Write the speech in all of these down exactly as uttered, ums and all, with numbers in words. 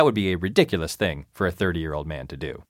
That would be a ridiculous thing for a thirty-year-old man to do.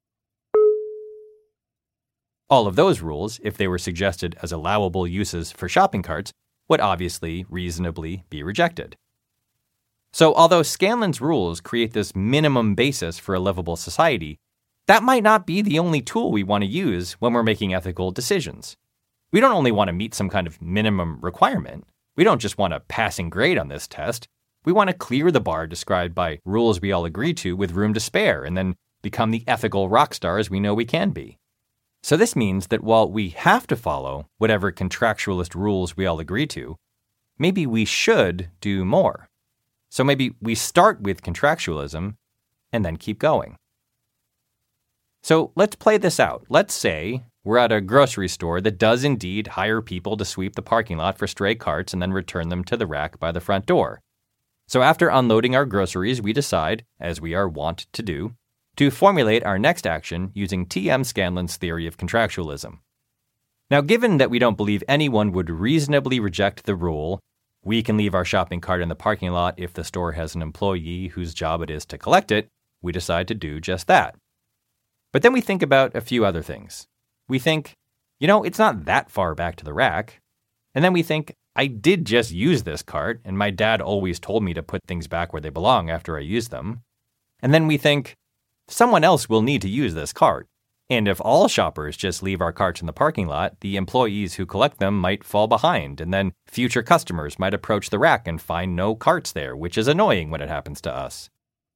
All of those rules, if they were suggested as allowable uses for shopping carts, would obviously reasonably be rejected. So although Scanlon's rules create this minimum basis for a livable society, that might not be the only tool we want to use when we're making ethical decisions. We don't only want to meet some kind of minimum requirement. We don't just want a passing grade on this test. We want to clear the bar described by rules we all agree to with room to spare and then become the ethical rock stars we know we can be. So this means that while we have to follow whatever contractualist rules we all agree to, maybe we should do more. So maybe we start with contractualism and then keep going. So let's play this out. Let's say we're at a grocery store that does indeed hire people to sweep the parking lot for stray carts and then return them to the rack by the front door. So after unloading our groceries, we decide, as we are wont to do, to formulate our next action using T M Scanlon's theory of contractualism. Now, given that we don't believe anyone would reasonably reject the rule, we can leave our shopping cart in the parking lot if the store has an employee whose job it is to collect it, we decide to do just that. But then we think about a few other things. We think, you know, it's not that far back to the rack. And then we think, I did just use this cart, and my dad always told me to put things back where they belong after I use them. And then we think, someone else will need to use this cart. And if all shoppers just leave our carts in the parking lot, the employees who collect them might fall behind, and then future customers might approach the rack and find no carts there, which is annoying when it happens to us.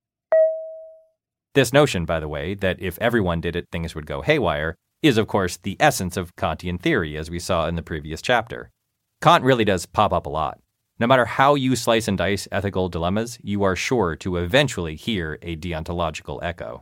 This notion, by the way, that if everyone did it, things would go haywire, is of course the essence of Kantian theory, as we saw in the previous chapter. Kant really does pop up a lot. No matter how you slice and dice ethical dilemmas, you are sure to eventually hear a deontological echo.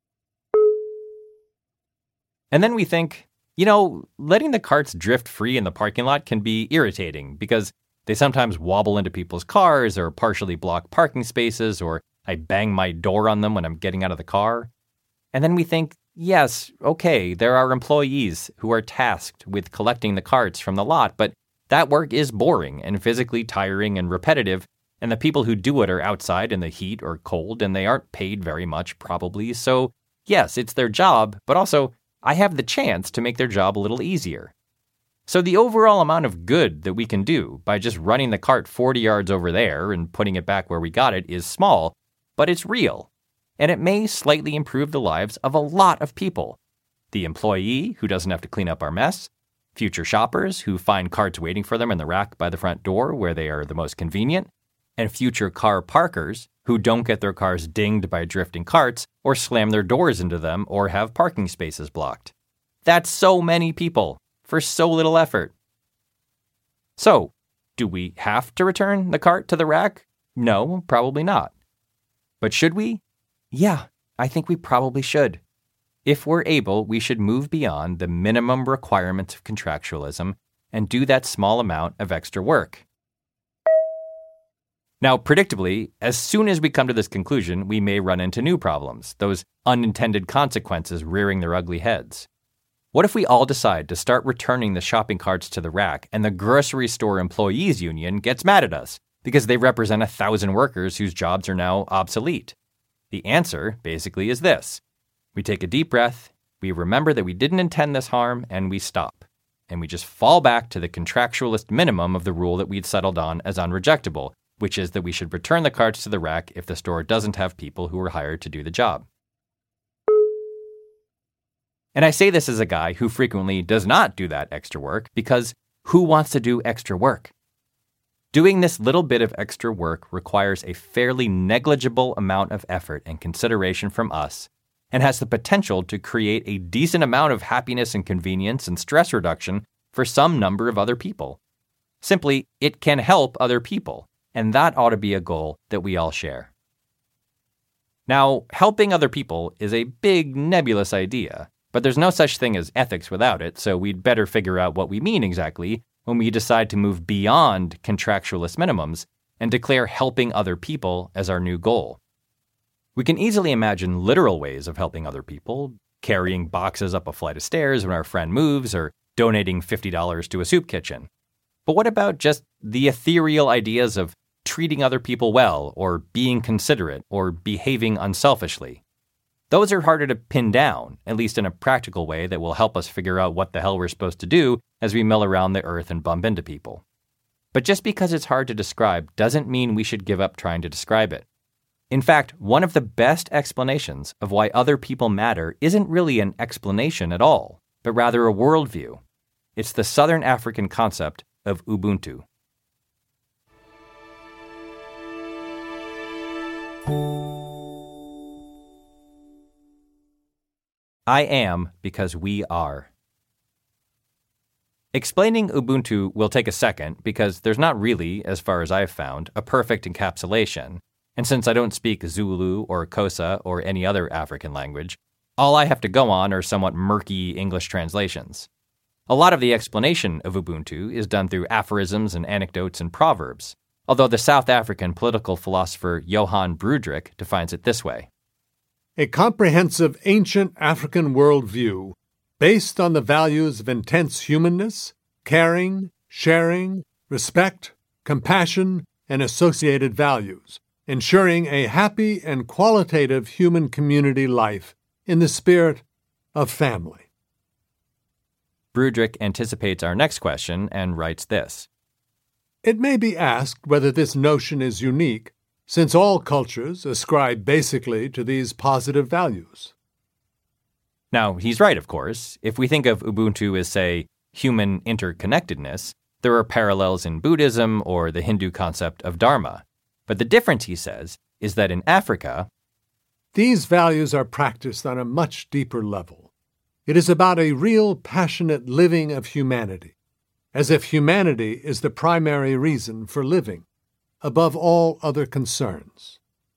And then we think, you know, letting the carts drift free in the parking lot can be irritating because they sometimes wobble into people's cars or partially block parking spaces, or I bang my door on them when I'm getting out of the car. And then we think, yes, okay, there are employees who are tasked with collecting the carts from the lot, but that work is boring and physically tiring and repetitive, and the people who do it are outside in the heat or cold, and they aren't paid very much, probably. So, yes, it's their job, but also, I have the chance to make their job a little easier. So the overall amount of good that we can do by just running the cart forty yards over there and putting it back where we got it is small, but it's real. And it may slightly improve the lives of a lot of people. The employee who doesn't have to clean up our mess, future shoppers who find carts waiting for them in the rack by the front door where they are the most convenient, and future car parkers who don't get their cars dinged by drifting carts or slam their doors into them or have parking spaces blocked. That's so many people for so little effort. So, do we have to return the cart to the rack? No, probably not. But should we? Yeah, I think we probably should. If we're able, we should move beyond the minimum requirements of contractualism and do that small amount of extra work. Now, predictably, as soon as we come to this conclusion, we may run into new problems, those unintended consequences rearing their ugly heads. What if we all decide to start returning the shopping carts to the rack and the grocery store employees union gets mad at us because they represent a thousand workers whose jobs are now obsolete? The answer, basically, is this. We take a deep breath, we remember that we didn't intend this harm, and we stop. And we just fall back to the contractualist minimum of the rule that we'd settled on as unrejectable, which is that we should return the carts to the rack if the store doesn't have people who were hired to do the job. And I say this as a guy who frequently does not do that extra work, because who wants to do extra work? Doing this little bit of extra work requires a fairly negligible amount of effort and consideration from us, and has the potential to create a decent amount of happiness and convenience and stress reduction for some number of other people. Simply, it can help other people, and that ought to be a goal that we all share. Now, helping other people is a big, nebulous idea, but there's no such thing as ethics without it, so we'd better figure out what we mean exactly when we decide to move beyond contractualist minimums and declare helping other people as our new goal. We can easily imagine literal ways of helping other people, carrying boxes up a flight of stairs when our friend moves, or donating fifty dollars to a soup kitchen. But what about just the ethereal ideas of treating other people well, or being considerate, or behaving unselfishly. Those are harder to pin down, at least in a practical way that will help us figure out what the hell we're supposed to do as we mill around the earth and bump into people. But just because it's hard to describe doesn't mean we should give up trying to describe it. In fact, one of the best explanations of why other people matter isn't really an explanation at all, but rather a worldview. It's the Southern African concept of Ubuntu. I am because we are. Explaining Ubuntu will take a second because there's not really, as far as I've found, a perfect encapsulation. And since I don't speak Zulu or Xhosa or any other African language, all I have to go on are somewhat murky English translations. A lot of the explanation of Ubuntu is done through aphorisms and anecdotes and proverbs, although the South African political philosopher Johan Brudrik defines it this way. A comprehensive ancient African worldview based on the values of intense humanness, caring, sharing, respect, compassion, and associated values, ensuring a happy and qualitative human community life in the spirit of family. Brudrik anticipates our next question and writes this. It may be asked whether this notion is unique, since all cultures ascribe basically to these positive values. Now, he's right, of course. If we think of Ubuntu as, say, human interconnectedness, there are parallels in Buddhism or the Hindu concept of Dharma. But the difference, he says, is that in Africa, these values are practiced on a much deeper level. It is about a real passionate living of humanity, as if humanity is the primary reason for living, above all other concerns.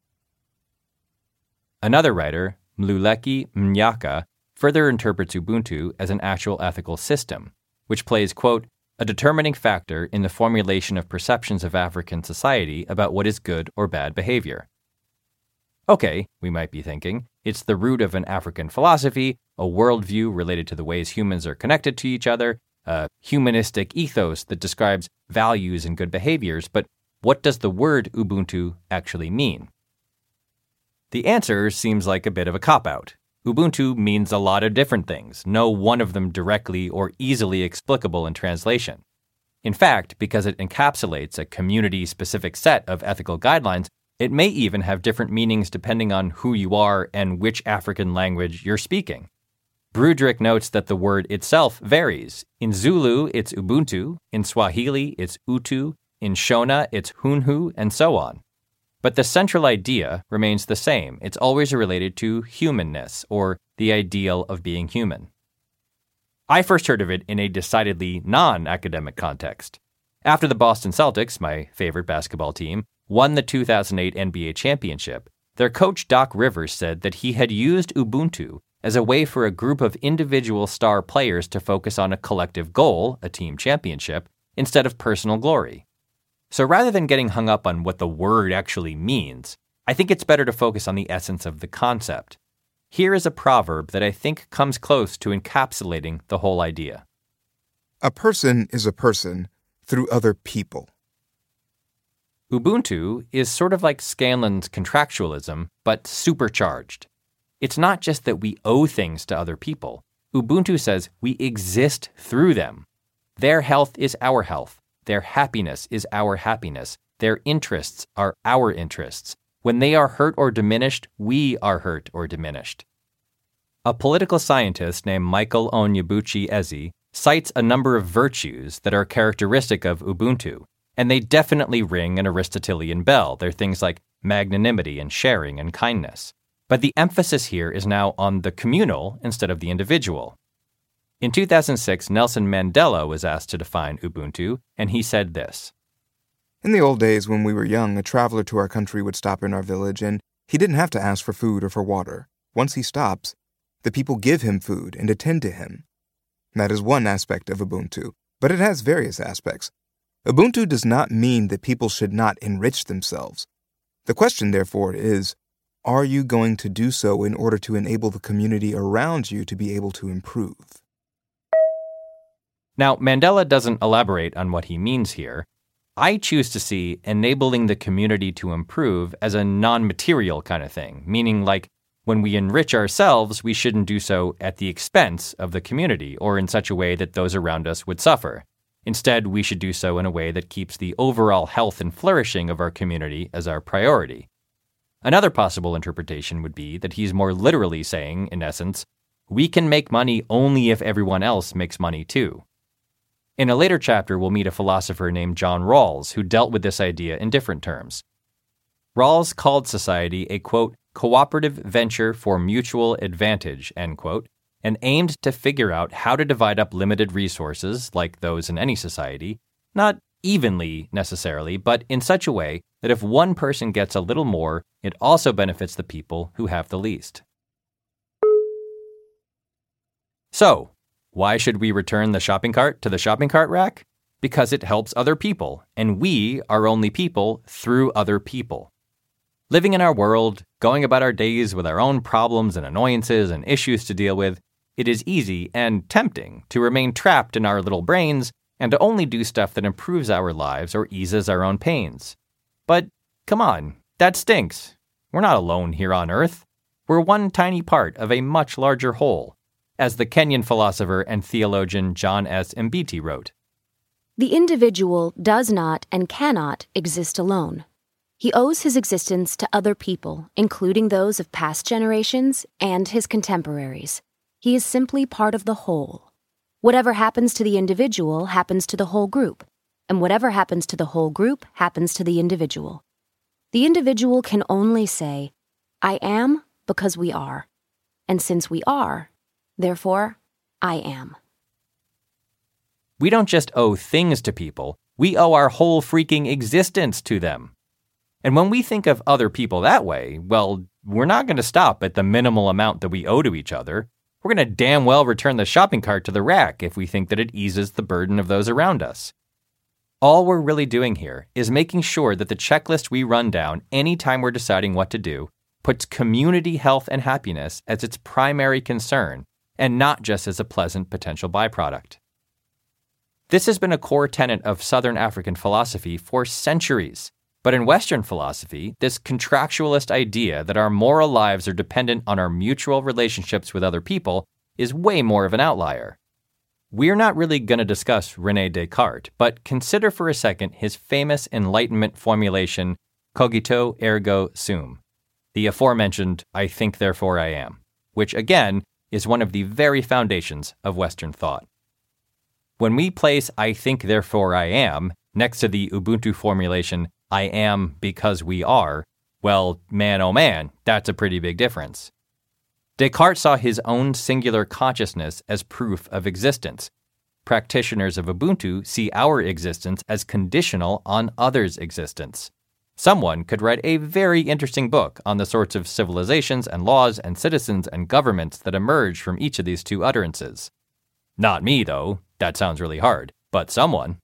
Another writer, Mluleki Mnyaka, further interprets Ubuntu as an actual ethical system, which plays, quote, a determining factor in the formulation of perceptions of African society about what is good or bad behavior. Okay, we might be thinking, it's the root of an African philosophy, a worldview related to the ways humans are connected to each other, a humanistic ethos that describes values and good behaviors, but what does the word Ubuntu actually mean? The answer seems like a bit of a cop-out. Ubuntu means a lot of different things, no one of them directly or easily explicable in translation. In fact, because it encapsulates a community-specific set of ethical guidelines, it may even have different meanings depending on who you are and which African language you're speaking. Brudrik notes that the word itself varies. In Zulu, it's Ubuntu. In Swahili, it's Utu. In Shona, it's Hunhu, and so on. But the central idea remains the same. It's always related to humanness, or the ideal of being human. I first heard of it in a decidedly non-academic context. After the Boston Celtics, my favorite basketball team, won the two thousand eight N B A championship, their coach Doc Rivers said that he had used Ubuntu as a way for a group of individual star players to focus on a collective goal, a team championship, instead of personal glory. So rather than getting hung up on what the word actually means, I think it's better to focus on the essence of the concept. Here is a proverb that I think comes close to encapsulating the whole idea. A person is a person through other people. Ubuntu is sort of like Scanlon's contractualism, but supercharged. It's not just that we owe things to other people. Ubuntu says we exist through them. Their health is our health. Their happiness is our happiness. Their interests are our interests. When they are hurt or diminished, we are hurt or diminished. A political scientist named Michael Onyebuchi Eze cites a number of virtues that are characteristic of Ubuntu, and they definitely ring an Aristotelian bell. They're things like magnanimity and sharing and kindness. But the emphasis here is now on the communal instead of the individual. In two thousand six, Nelson Mandela was asked to define Ubuntu, and he said this. In the old days when we were young, a traveler to our country would stop in our village, and he didn't have to ask for food or for water. Once he stops, the people give him food and attend to him. That is one aspect of Ubuntu, but it has various aspects. Ubuntu does not mean that people should not enrich themselves. The question, therefore, is, are you going to do so in order to enable the community around you to be able to improve? Now, Mandela doesn't elaborate on what he means here, I choose to see enabling the community to improve as a non-material kind of thing, meaning like when we enrich ourselves, we shouldn't do so at the expense of the community or in such a way that those around us would suffer. Instead, we should do so in a way that keeps the overall health and flourishing of our community as our priority. Another possible interpretation would be that he's more literally saying, in essence, we can make money only if everyone else makes money too. In a later chapter, we'll meet a philosopher named John Rawls who dealt with this idea in different terms. Rawls called society a, quote, cooperative venture for mutual advantage, end quote, and aimed to figure out how to divide up limited resources, like those in any society, not evenly necessarily, but in such a way that if one person gets a little more, it also benefits the people who have the least. So, why should we return the shopping cart to the shopping cart rack? Because it helps other people, and we are only people through other people. Living in our world, going about our days with our own problems and annoyances and issues to deal with, it is easy and tempting to remain trapped in our little brains and to only do stuff that improves our lives or eases our own pains. But come on, that stinks. We're not alone here on Earth. We're one tiny part of a much larger whole, as the Kenyan philosopher and theologian John S. Mbiti wrote. The individual does not and cannot exist alone. He owes his existence to other people, including those of past generations and his contemporaries. He is simply part of the whole. Whatever happens to the individual happens to the whole group, and whatever happens to the whole group happens to the individual. The individual can only say, I am because we are, and since we are, therefore, I am. We don't just owe things to people, we owe our whole freaking existence to them. And when we think of other people that way, well, we're not going to stop at the minimal amount that we owe to each other. We're going to damn well return the shopping cart to the rack if we think that it eases the burden of those around us. All we're really doing here is making sure that the checklist we run down anytime we're deciding what to do puts community health and happiness as its primary concern, and not just as a pleasant potential byproduct. This has been a core tenet of Southern African philosophy for centuries. But in Western philosophy, this contractualist idea that our moral lives are dependent on our mutual relationships with other people is way more of an outlier. We're not really going to discuss René Descartes, but consider for a second his famous Enlightenment formulation, cogito ergo sum, the aforementioned I think therefore I am, which again is one of the very foundations of Western thought. When we place I think therefore I am next to the Ubuntu formulation I am because we are, well, man oh man, that's a pretty big difference. Descartes saw his own singular consciousness as proof of existence. Practitioners of Ubuntu see our existence as conditional on others' existence. Someone could write a very interesting book on the sorts of civilizations and laws and citizens and governments that emerge from each of these two utterances. Not me, though. That sounds really hard, but someone.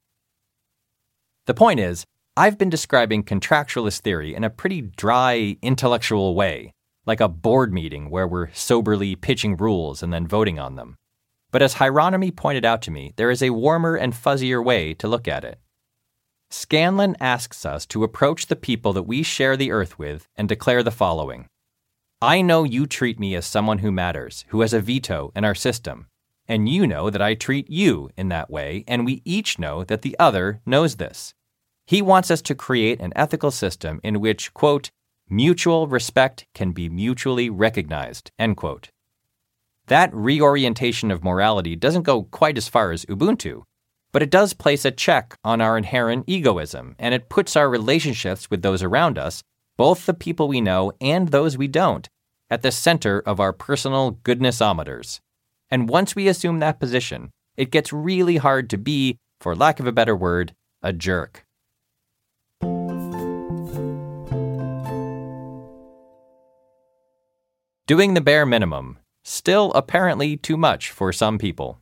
The point is, I've been describing contractualist theory in a pretty dry, intellectual way, like a board meeting where we're soberly pitching rules and then voting on them. But as Hieronymy pointed out to me, there is a warmer and fuzzier way to look at it. Scanlon asks us to approach the people that we share the earth with and declare the following. I know you treat me as someone who matters, who has a veto in our system, and you know that I treat you in that way, and we each know that the other knows this. He wants us to create an ethical system in which, quote, mutual respect can be mutually recognized, end quote. That reorientation of morality doesn't go quite as far as Ubuntu, but it does place a check on our inherent egoism, and it puts our relationships with those around us, both the people we know and those we don't, at the center of our personal goodnessometers. And once we assume that position, it gets really hard to be, for lack of a better word, a jerk. Doing the bare minimum, still apparently too much for some people.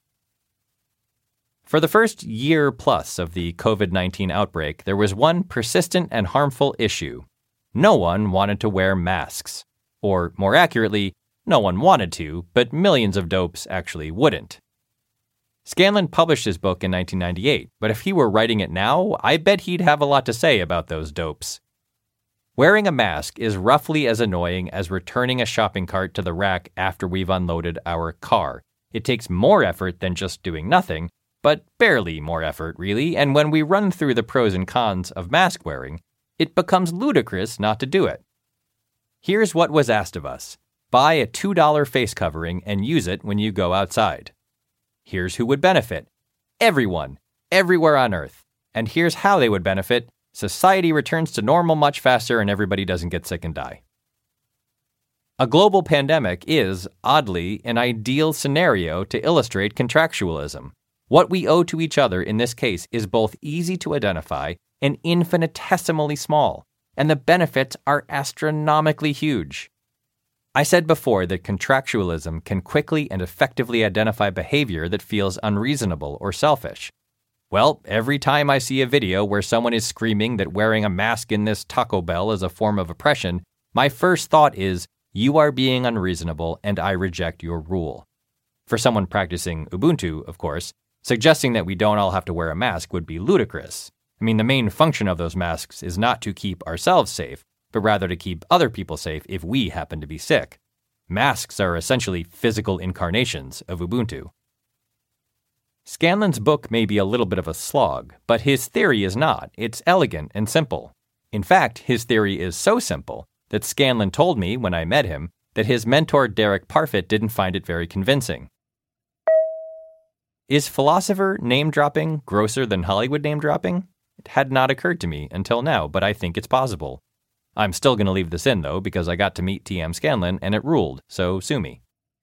For the first year plus of the covid nineteen outbreak, there was one persistent and harmful issue. No one wanted to wear masks. Or, more accurately, no one wanted to, but millions of dopes actually wouldn't. Scanlon published his book in nineteen ninety-eight, but if he were writing it now, I bet he'd have a lot to say about those dopes. Wearing a mask is roughly as annoying as returning a shopping cart to the rack after we've unloaded our car. It takes more effort than just doing nothing, but barely more effort, really, and when we run through the pros and cons of mask wearing, it becomes ludicrous not to do it. Here's what was asked of us. Buy a two dollar face covering and use it when you go outside. Here's who would benefit. Everyone, everywhere on Earth. And here's how they would benefit. Society returns to normal much faster and everybody doesn't get sick and die. A global pandemic is, oddly, an ideal scenario to illustrate contractualism. What we owe to each other in this case is both easy to identify and infinitesimally small, and the benefits are astronomically huge. I said before that contractualism can quickly and effectively identify behavior that feels unreasonable or selfish. Well, every time I see a video where someone is screaming that wearing a mask in this Taco Bell is a form of oppression, my first thought is, you are being unreasonable and I reject your rule. For someone practicing Ubuntu, of course, suggesting that we don't all have to wear a mask would be ludicrous. I mean, the main function of those masks is not to keep ourselves safe, but rather to keep other people safe if we happen to be sick. Masks are essentially physical incarnations of Ubuntu. Scanlon's book may be a little bit of a slog, but his theory is not. It's elegant and simple. In fact, his theory is so simple that Scanlon told me when I met him that his mentor Derek Parfit didn't find it very convincing. Is philosopher name-dropping grosser than Hollywood name-dropping? It had not occurred to me until now, but I think it's possible. I'm still going to leave this in, though, because I got to meet T M Scanlon and it ruled, so sue me.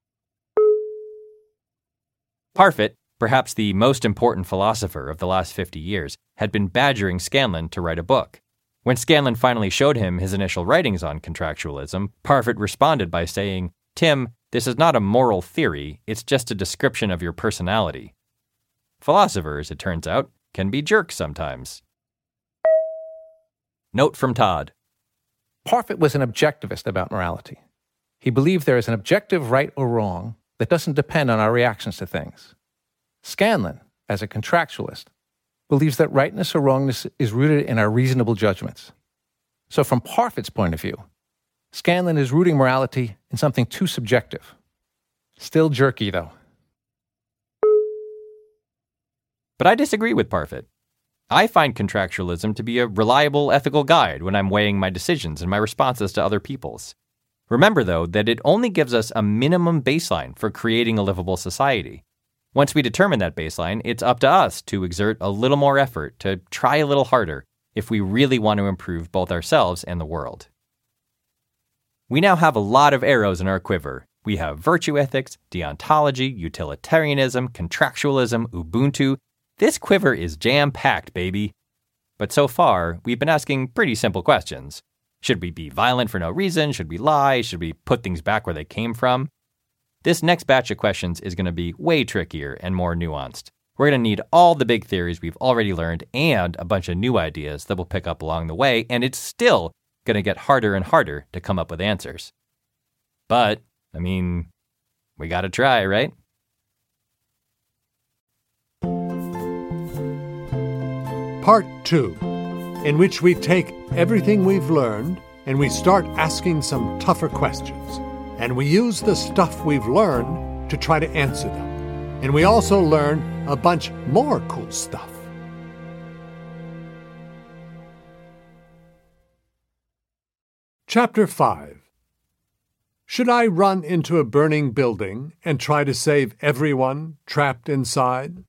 Parfit, perhaps the most important philosopher of the last fifty years, had been badgering Scanlon to write a book. When Scanlon finally showed him his initial writings on contractualism, Parfit responded by saying, "Tim, this is not a moral theory, it's just a description of your personality." Philosophers, it turns out, can be jerks sometimes. Note from Todd. Parfit was an objectivist about morality. He believed there is an objective right or wrong that doesn't depend on our reactions to things. Scanlon, as a contractualist, believes that rightness or wrongness is rooted in our reasonable judgments. So from Parfit's point of view, Scanlon is rooting morality in something too subjective. Still jerky, though. But I disagree with Parfit. I find contractualism to be a reliable ethical guide when I'm weighing my decisions and my responses to other people's. Remember, though, that it only gives us a minimum baseline for creating a livable society. Once we determine that baseline, it's up to us to exert a little more effort, to try a little harder, if we really want to improve both ourselves and the world. We now have a lot of arrows in our quiver. We have virtue ethics, deontology, utilitarianism, contractualism, Ubuntu. This quiver is jam-packed, baby. But so far, we've been asking pretty simple questions. Should we be violent for no reason? Should we lie? Should we put things back where they came from? This next batch of questions is going to be way trickier and more nuanced. We're going to need all the big theories we've already learned and a bunch of new ideas that we'll pick up along the way, and it's still going to get harder and harder to come up with answers. But, I mean, we got to try, right? Part two, in which we take everything we've learned and we start asking some tougher questions. And we use the stuff we've learned to try to answer them. And we also learn a bunch more cool stuff. Chapter five. Should I run into a burning building and try to save everyone trapped inside?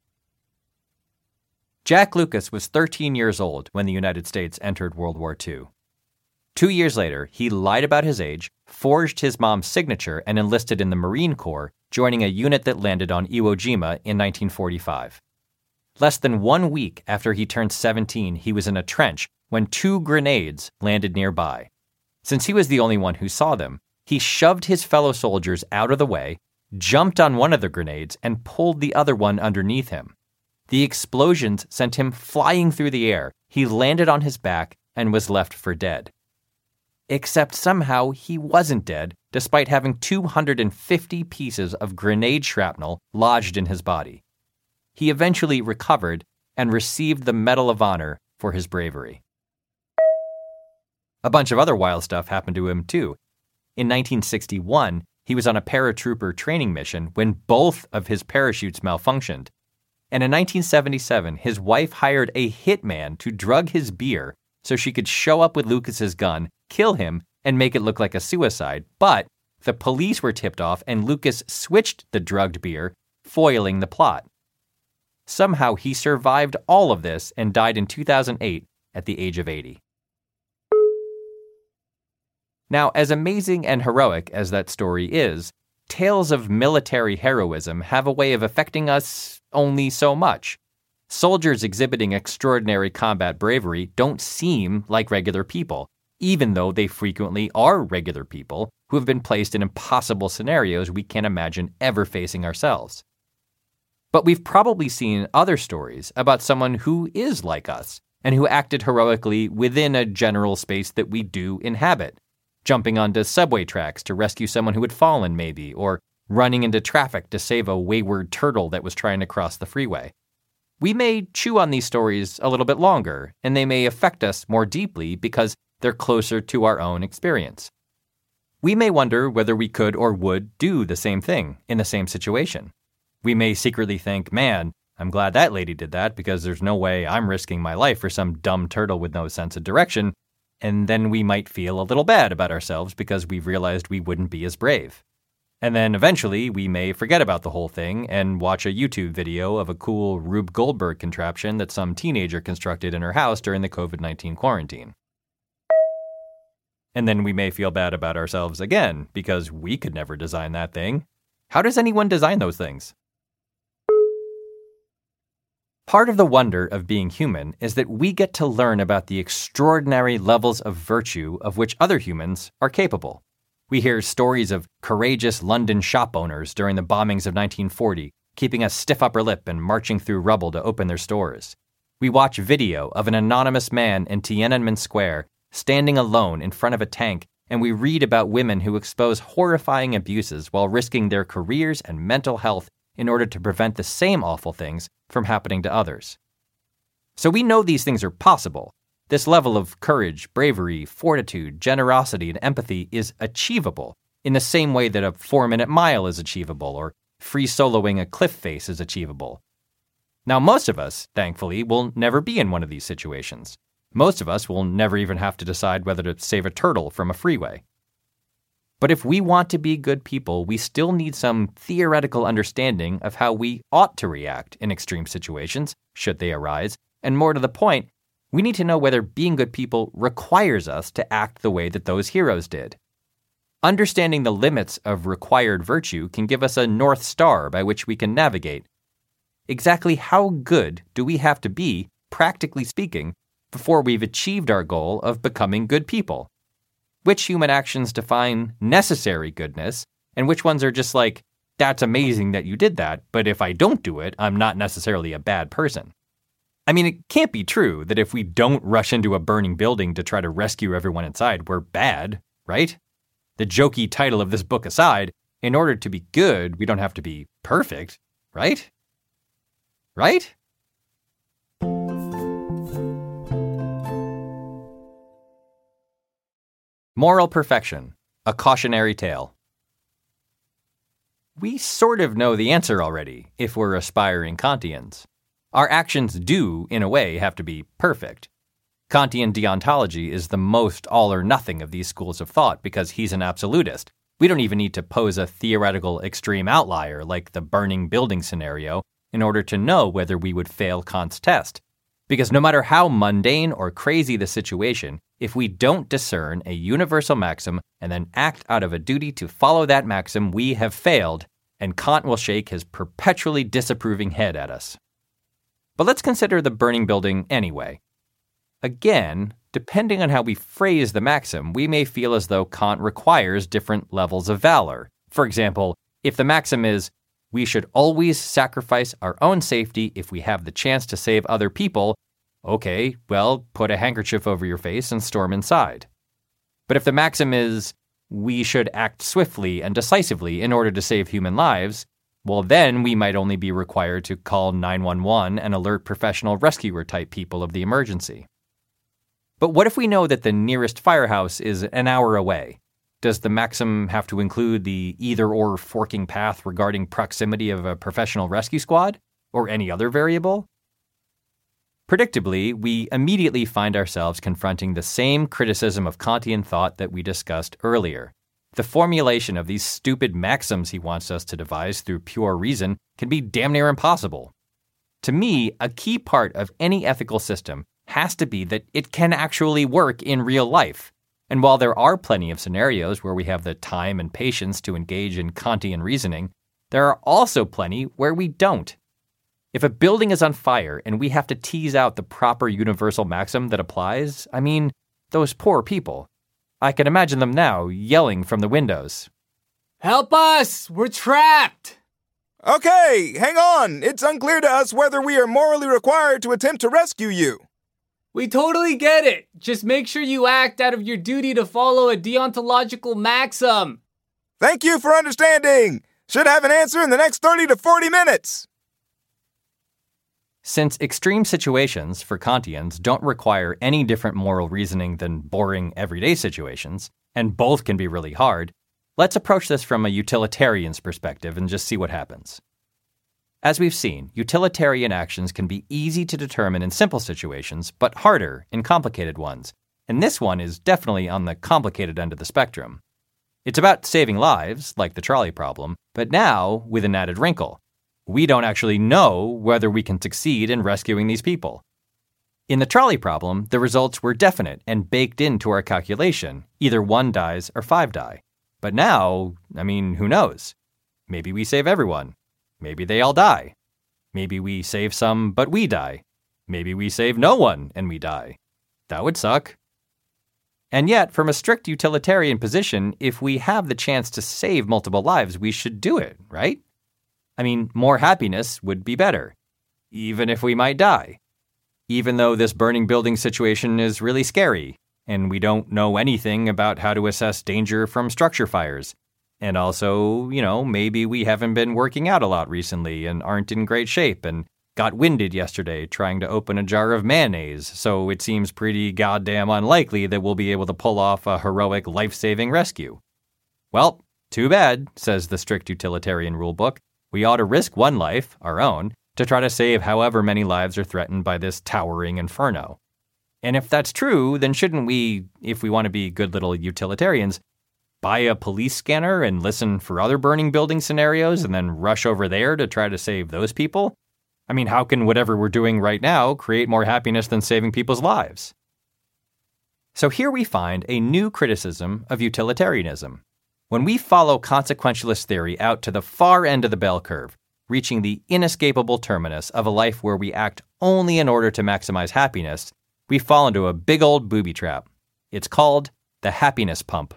Jack Lucas was thirteen years old when the United States entered World War Two. Two years later, he lied about his age, forged his mom's signature, and enlisted in the Marine Corps, joining a unit that landed on Iwo Jima in nineteen forty-five. Less than one week after he turned seventeen, he was in a trench when two grenades landed nearby. Since he was the only one who saw them, he shoved his fellow soldiers out of the way, jumped on one of the grenades, and pulled the other one underneath him. The explosions sent him flying through the air. He landed on his back and was left for dead. Except somehow he wasn't dead, despite having two hundred fifty pieces of grenade shrapnel lodged in his body. he eventually recovered and received the Medal of Honor for his bravery. A bunch of other wild stuff happened to him, too. In nineteen sixty-one, he was on a paratrooper training mission when both of his parachutes malfunctioned. And in nineteen seventy-seven, his wife hired a hitman to drug his beer so she could show up with Lucas's gun, kill him, and make it look like a suicide. But the police were tipped off and Lucas switched the drugged beer, foiling the plot. Somehow he survived all of this and died in two thousand eight at the age of eighty. Now, as amazing and heroic as that story is, tales of military heroism have a way of affecting us only so much. Soldiers exhibiting extraordinary combat bravery don't seem like regular people, even though they frequently are regular people who have been placed in impossible scenarios we can't imagine ever facing ourselves. But we've probably seen other stories about someone who is like us and who acted heroically within a general space that we do inhabit. Jumping onto subway tracks to rescue someone who had fallen, maybe, or running into traffic to save a wayward turtle that was trying to cross the freeway. We may chew on these stories a little bit longer, and they may affect us more deeply because they're closer to our own experience. We may wonder whether we could or would do the same thing in the same situation. We may secretly think, man, I'm glad that lady did that because there's no way I'm risking my life for some dumb turtle with no sense of direction. And then we might feel a little bad about ourselves because we've realized we wouldn't be as brave. And then eventually we may forget about the whole thing and watch a YouTube video of a cool Rube Goldberg contraption that some teenager constructed in her house during the covid nineteen quarantine. And then we may feel bad about ourselves again because we could never design that thing. How does anyone design those things? Part of the wonder of being human is that we get to learn about the extraordinary levels of virtue of which other humans are capable. We hear stories of courageous London shop owners during the bombings of nineteen forty, keeping a stiff upper lip and marching through rubble to open their stores. We watch video of an anonymous man in Tiananmen Square standing alone in front of a tank, and we read about women who expose horrifying abuses while risking their careers and mental health in order to prevent the same awful things from happening to others. So we know these things are possible. This level of courage, bravery, fortitude, generosity, and empathy is achievable in the same way that a four-minute mile is achievable or free soloing a cliff face is achievable. Now, most of us, thankfully, will never be in one of these situations. Most of us will never even have to decide whether to save a turtle from a freeway. But if we want to be good people, we still need some theoretical understanding of how we ought to react in extreme situations, should they arise, and more to the point, we need to know whether being good people requires us to act the way that those heroes did. Understanding the limits of required virtue can give us a North Star by which we can navigate. Exactly how good do we have to be, practically speaking, before we've achieved our goal of becoming good people? Which human actions define necessary goodness, and which ones are just like, that's amazing that you did that, but if I don't do it, I'm not necessarily a bad person. I mean, it can't be true that if we don't rush into a burning building to try to rescue everyone inside, we're bad, right? The jokey title of this book aside, in order to be good, we don't have to be perfect, right? Right? Moral Perfection, a Cautionary Tale. We sort of know the answer already if we're aspiring Kantians. Our actions do, in a way, have to be perfect. Kantian deontology is the most all-or-nothing of these schools of thought because he's an absolutist. We don't even need to pose a theoretical extreme outlier like the burning building scenario in order to know whether we would fail Kant's test. Because no matter how mundane or crazy the situation, if we don't discern a universal maxim and then act out of a duty to follow that maxim, we have failed, and Kant will shake his perpetually disapproving head at us. But let's consider the burning building anyway. Again, depending on how we phrase the maxim, we may feel as though Kant requires different levels of valor. For example, if the maxim is, we should always sacrifice our own safety if we have the chance to save other people, okay, well, put a handkerchief over your face and storm inside. But if the maxim is, we should act swiftly and decisively in order to save human lives, well, then we might only be required to call nine one one and alert professional rescuer type people of the emergency. But what if we know that the nearest firehouse is an hour away? Does the maxim have to include the either-or forking path regarding proximity of a professional rescue squad, or any other variable? Predictably, we immediately find ourselves confronting the same criticism of Kantian thought that we discussed earlier. The formulation of these stupid maxims he wants us to devise through pure reason can be damn near impossible. To me, a key part of any ethical system has to be that it can actually work in real life. And while there are plenty of scenarios where we have the time and patience to engage in Kantian reasoning, there are also plenty where we don't. If a building is on fire and we have to tease out the proper universal maxim that applies, I mean, those poor people. I can imagine them now yelling from the windows. Help us! We're trapped! Okay, hang on. It's unclear to us whether we are morally required to attempt to rescue you. We totally get it. Just make sure you act out of your duty to follow a deontological maxim. Thank you for understanding. Should have an answer in the next thirty to forty minutes. Since extreme situations, for Kantians, don't require any different moral reasoning than boring everyday situations, and both can be really hard, let's approach this from a utilitarian's perspective and just see what happens. As we've seen, utilitarian actions can be easy to determine in simple situations, but harder in complicated ones, and this one is definitely on the complicated end of the spectrum. It's about saving lives, like the trolley problem, but now with an added wrinkle. We don't actually know whether we can succeed in rescuing these people. In the trolley problem, the results were definite and baked into our calculation. Either one dies or five die. But now, I mean, who knows? Maybe we save everyone. Maybe they all die. Maybe we save some, but we die. Maybe we save no one and we die. That would suck. And yet, from a strict utilitarian position, if we have the chance to save multiple lives, we should do it, right? I mean, more happiness would be better, even if we might die. Even though this burning building situation is really scary, and we don't know anything about how to assess danger from structure fires. And also, you know, maybe we haven't been working out a lot recently and aren't in great shape and got winded yesterday trying to open a jar of mayonnaise, so it seems pretty goddamn unlikely that we'll be able to pull off a heroic life-saving rescue. Well, too bad, says the strict utilitarian rulebook. We ought to risk one life, our own, to try to save however many lives are threatened by this towering inferno. And if that's true, then shouldn't we, if we want to be good little utilitarians, buy a police scanner and listen for other burning building scenarios and then rush over there to try to save those people? I mean, how can whatever we're doing right now create more happiness than saving people's lives? So here we find a new criticism of utilitarianism. When we follow consequentialist theory out to the far end of the bell curve, reaching the inescapable terminus of a life where we act only in order to maximize happiness, we fall into a big old booby trap. It's called the happiness pump.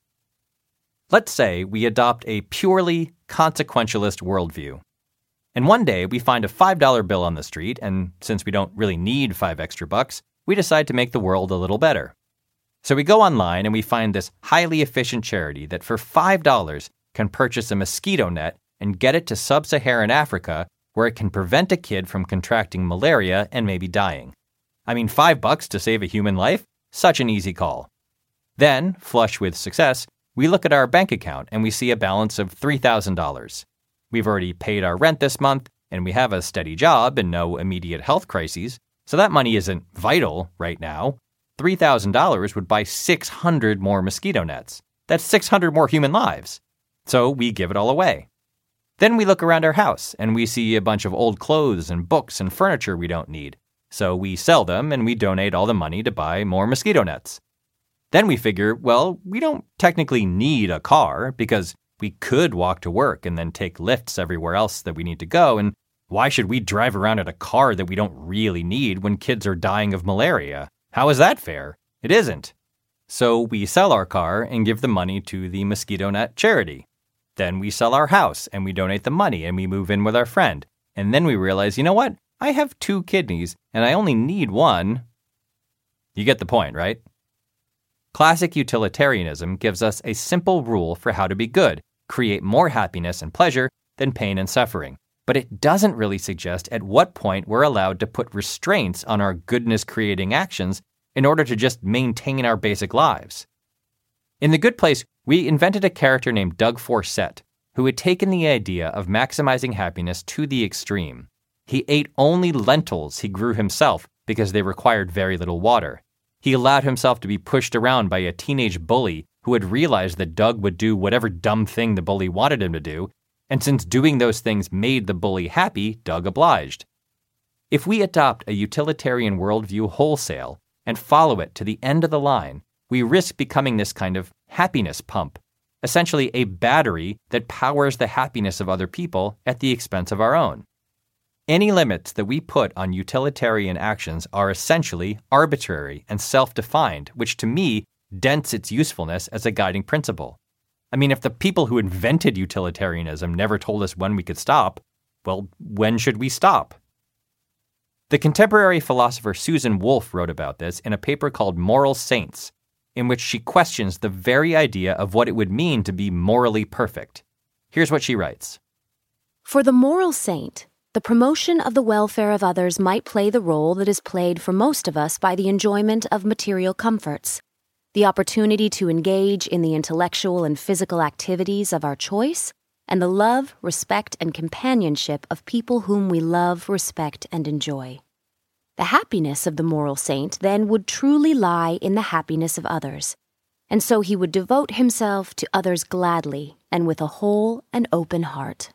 Let's say we adopt a purely consequentialist worldview. And one day we find a five dollar bill on the street, and since we don't really need five extra bucks, we decide to make the world a little better. So we go online and we find this highly efficient charity that for five dollars can purchase a mosquito net and get it to sub-Saharan Africa where it can prevent a kid from contracting malaria and maybe dying. I mean, five bucks to save a human life? Such an easy call. Then, flush with success, we look at our bank account and we see a balance of three thousand dollars. We've already paid our rent this month, and we have a steady job and no immediate health crises, so that money isn't vital right now. three thousand dollars would buy six hundred more mosquito nets. That's six hundred more human lives. So we give it all away. Then we look around our house, and we see a bunch of old clothes and books and furniture we don't need. So we sell them, and we donate all the money to buy more mosquito nets. Then we figure, well, we don't technically need a car because we could walk to work and then take lifts everywhere else that we need to go, and why should we drive around in a car that we don't really need when kids are dying of malaria? How is that fair? It isn't. So we sell our car and give the money to the mosquito net charity. Then we sell our house and we donate the money and we move in with our friend. And then we realize, you know what? I have two kidneys and I only need one. You get the point, right? Classic utilitarianism gives us a simple rule for how to be good, create more happiness and pleasure than pain and suffering. But it doesn't really suggest at what point we're allowed to put restraints on our goodness-creating actions in order to just maintain our basic lives. In The Good Place, we invented a character named Doug Forsett, who had taken the idea of maximizing happiness to the extreme. He ate only lentils he grew himself because they required very little water. He allowed himself to be pushed around by a teenage bully who had realized that Doug would do whatever dumb thing the bully wanted him to do, and since doing those things made the bully happy, Doug obliged. If we adopt a utilitarian worldview wholesale and follow it to the end of the line, we risk becoming this kind of happiness pump, essentially a battery that powers the happiness of other people at the expense of our own. Any limits that we put on utilitarian actions are essentially arbitrary and self-defined, which to me dents its usefulness as a guiding principle. I mean, if the people who invented utilitarianism never told us when we could stop, well, when should we stop? The contemporary philosopher Susan Wolf wrote about this in a paper called Moral Saints, in which she questions the very idea of what it would mean to be morally perfect. Here's what she writes. For the moral saint, the promotion of the welfare of others might play the role that is played for most of us by the enjoyment of material comforts, the opportunity to engage in the intellectual and physical activities of our choice, and the love, respect, and companionship of people whom we love, respect, and enjoy. The happiness of the moral saint then would truly lie in the happiness of others, and so he would devote himself to others gladly and with a whole and open heart.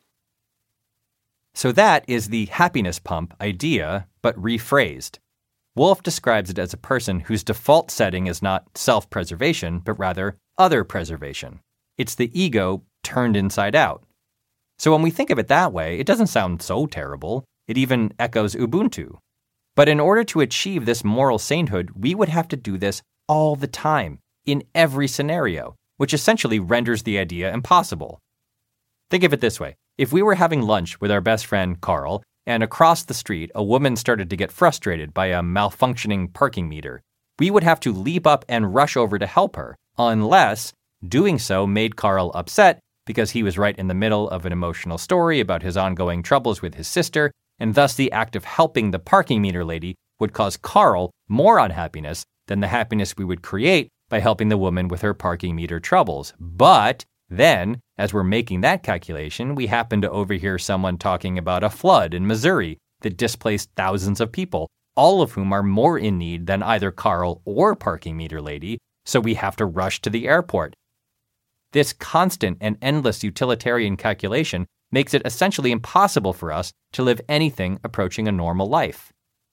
So that is the happiness pump idea, but rephrased. Wolf describes it as a person whose default setting is not self-preservation, but rather other preservation. It's the ego turned inside out. So when we think of it that way, it doesn't sound so terrible. It even echoes Ubuntu. But in order to achieve this moral sainthood, we would have to do this all the time, in every scenario, which essentially renders the idea impossible. Think of it this way. If we were having lunch with our best friend, Carl, and across the street a woman started to get frustrated by a malfunctioning parking meter, we would have to leap up and rush over to help her, unless doing so made Carl upset because he was right in the middle of an emotional story about his ongoing troubles with his sister, and thus the act of helping the parking meter lady would cause Carl more unhappiness than the happiness we would create by helping the woman with her parking meter troubles. But then, as we're making that calculation, we happen to overhear someone talking about a flood in Missouri that displaced thousands of people, all of whom are more in need than either Carl or parking meter lady, so we have to rush to the airport. This constant and endless utilitarian calculation makes it essentially impossible for us to live anything approaching a normal life.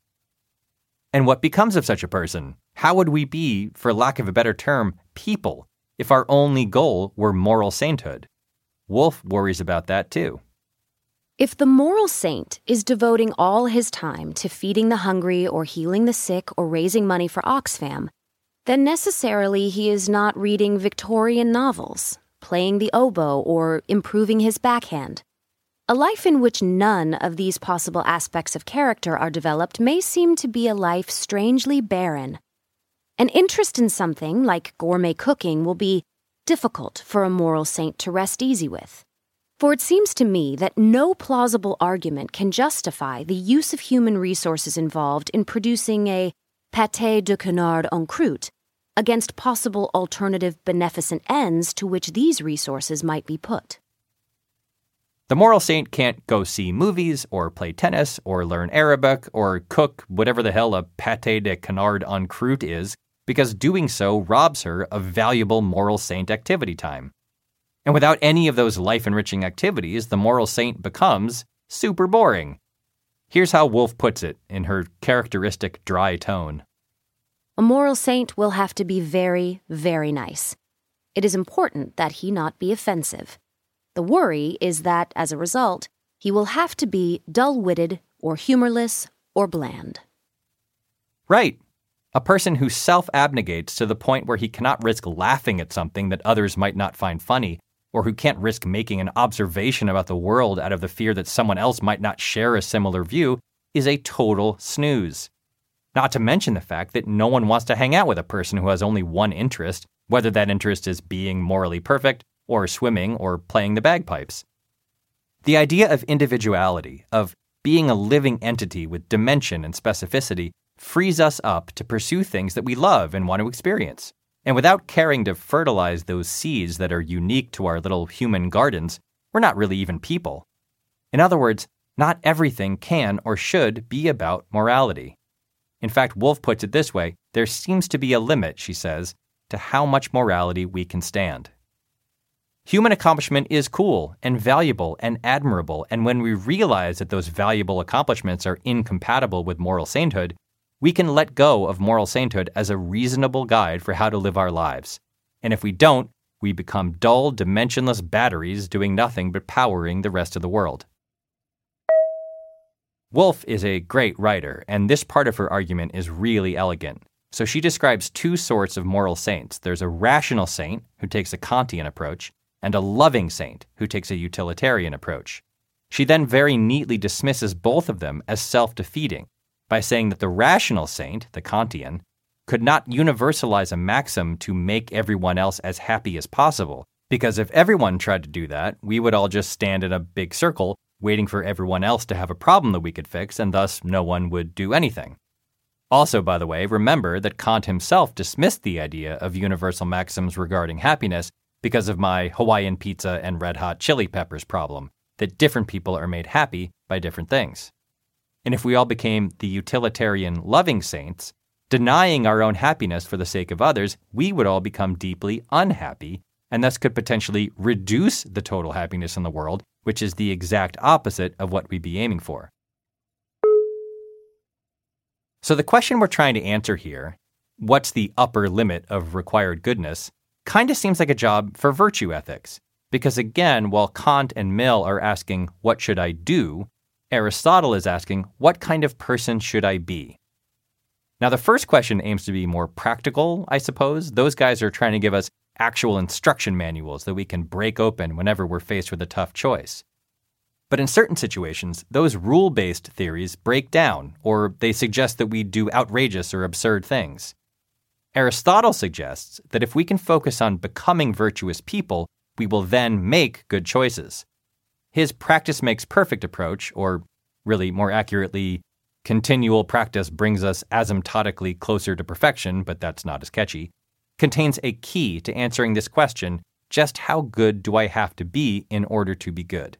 And what becomes of such a person? How would we be, for lack of a better term, people, if our only goal were moral sainthood? Wolf worries about that too. If the moral saint is devoting all his time to feeding the hungry or healing the sick or raising money for Oxfam, then necessarily he is not reading Victorian novels, playing the oboe, or improving his backhand. A life in which none of these possible aspects of character are developed may seem to be a life strangely barren. An interest in something like gourmet cooking will be difficult for a moral saint to rest easy with. For it seems to me that no plausible argument can justify the use of human resources involved in producing a pâté de canard en croûte against possible alternative beneficent ends to which these resources might be put. The moral saint can't go see movies or play tennis or learn Arabic or cook whatever the hell a pâté de canard en croûte is, because doing so robs her of valuable moral saint activity time. And without any of those life-enriching activities, the moral saint becomes super boring. Here's how Wolf puts it in her characteristic dry tone. A moral saint will have to be very, very nice. It is important that he not be offensive. The worry is that, as a result, he will have to be dull-witted or humorless or bland. Right. A person who self-abnegates to the point where he cannot risk laughing at something that others might not find funny, or who can't risk making an observation about the world out of the fear that someone else might not share a similar view, is a total snooze. Not to mention the fact that no one wants to hang out with a person who has only one interest, whether that interest is being morally perfect, or swimming, or playing the bagpipes. The idea of individuality, of being a living entity with dimension and specificity, frees us up to pursue things that we love and want to experience. And without caring to fertilize those seeds that are unique to our little human gardens, we're not really even people. In other words, not everything can or should be about morality. In fact, Woolf puts it this way: there seems to be a limit, she says, to how much morality we can stand. Human accomplishment is cool and valuable and admirable, and when we realize that those valuable accomplishments are incompatible with moral sainthood, we can let go of moral sainthood as a reasonable guide for how to live our lives. And if we don't, we become dull, dimensionless batteries doing nothing but powering the rest of the world. Woolf is a great writer, and this part of her argument is really elegant. So she describes two sorts of moral saints. There's a rational saint who takes a Kantian approach, and a loving saint who takes a utilitarian approach. She then very neatly dismisses both of them as self-defeating by saying that the rational saint, the Kantian, could not universalize a maxim to make everyone else as happy as possible, because if everyone tried to do that, we would all just stand in a big circle waiting for everyone else to have a problem that we could fix, and thus no one would do anything. Also, by the way, remember that Kant himself dismissed the idea of universal maxims regarding happiness because of my Hawaiian pizza and red hot chili peppers problem, that different people are made happy by different things. And if we all became the utilitarian loving saints, denying our own happiness for the sake of others, we would all become deeply unhappy, and thus could potentially reduce the total happiness in the world, which is the exact opposite of what we'd be aiming for. So the question we're trying to answer here, what's the upper limit of required goodness, kind of seems like a job for virtue ethics. Because again, while Kant and Mill are asking, what should I do? Aristotle is asking, what kind of person should I be? Now, the first question aims to be more practical, I suppose. Those guys are trying to give us actual instruction manuals that we can break open whenever we're faced with a tough choice. But in certain situations, those rule-based theories break down, or they suggest that we do outrageous or absurd things. Aristotle suggests that if we can focus on becoming virtuous people, we will then make good choices. His practice makes perfect approach, or really more accurately, continual practice brings us asymptotically closer to perfection, but that's not as catchy, contains a key to answering this question: just how good do I have to be in order to be good?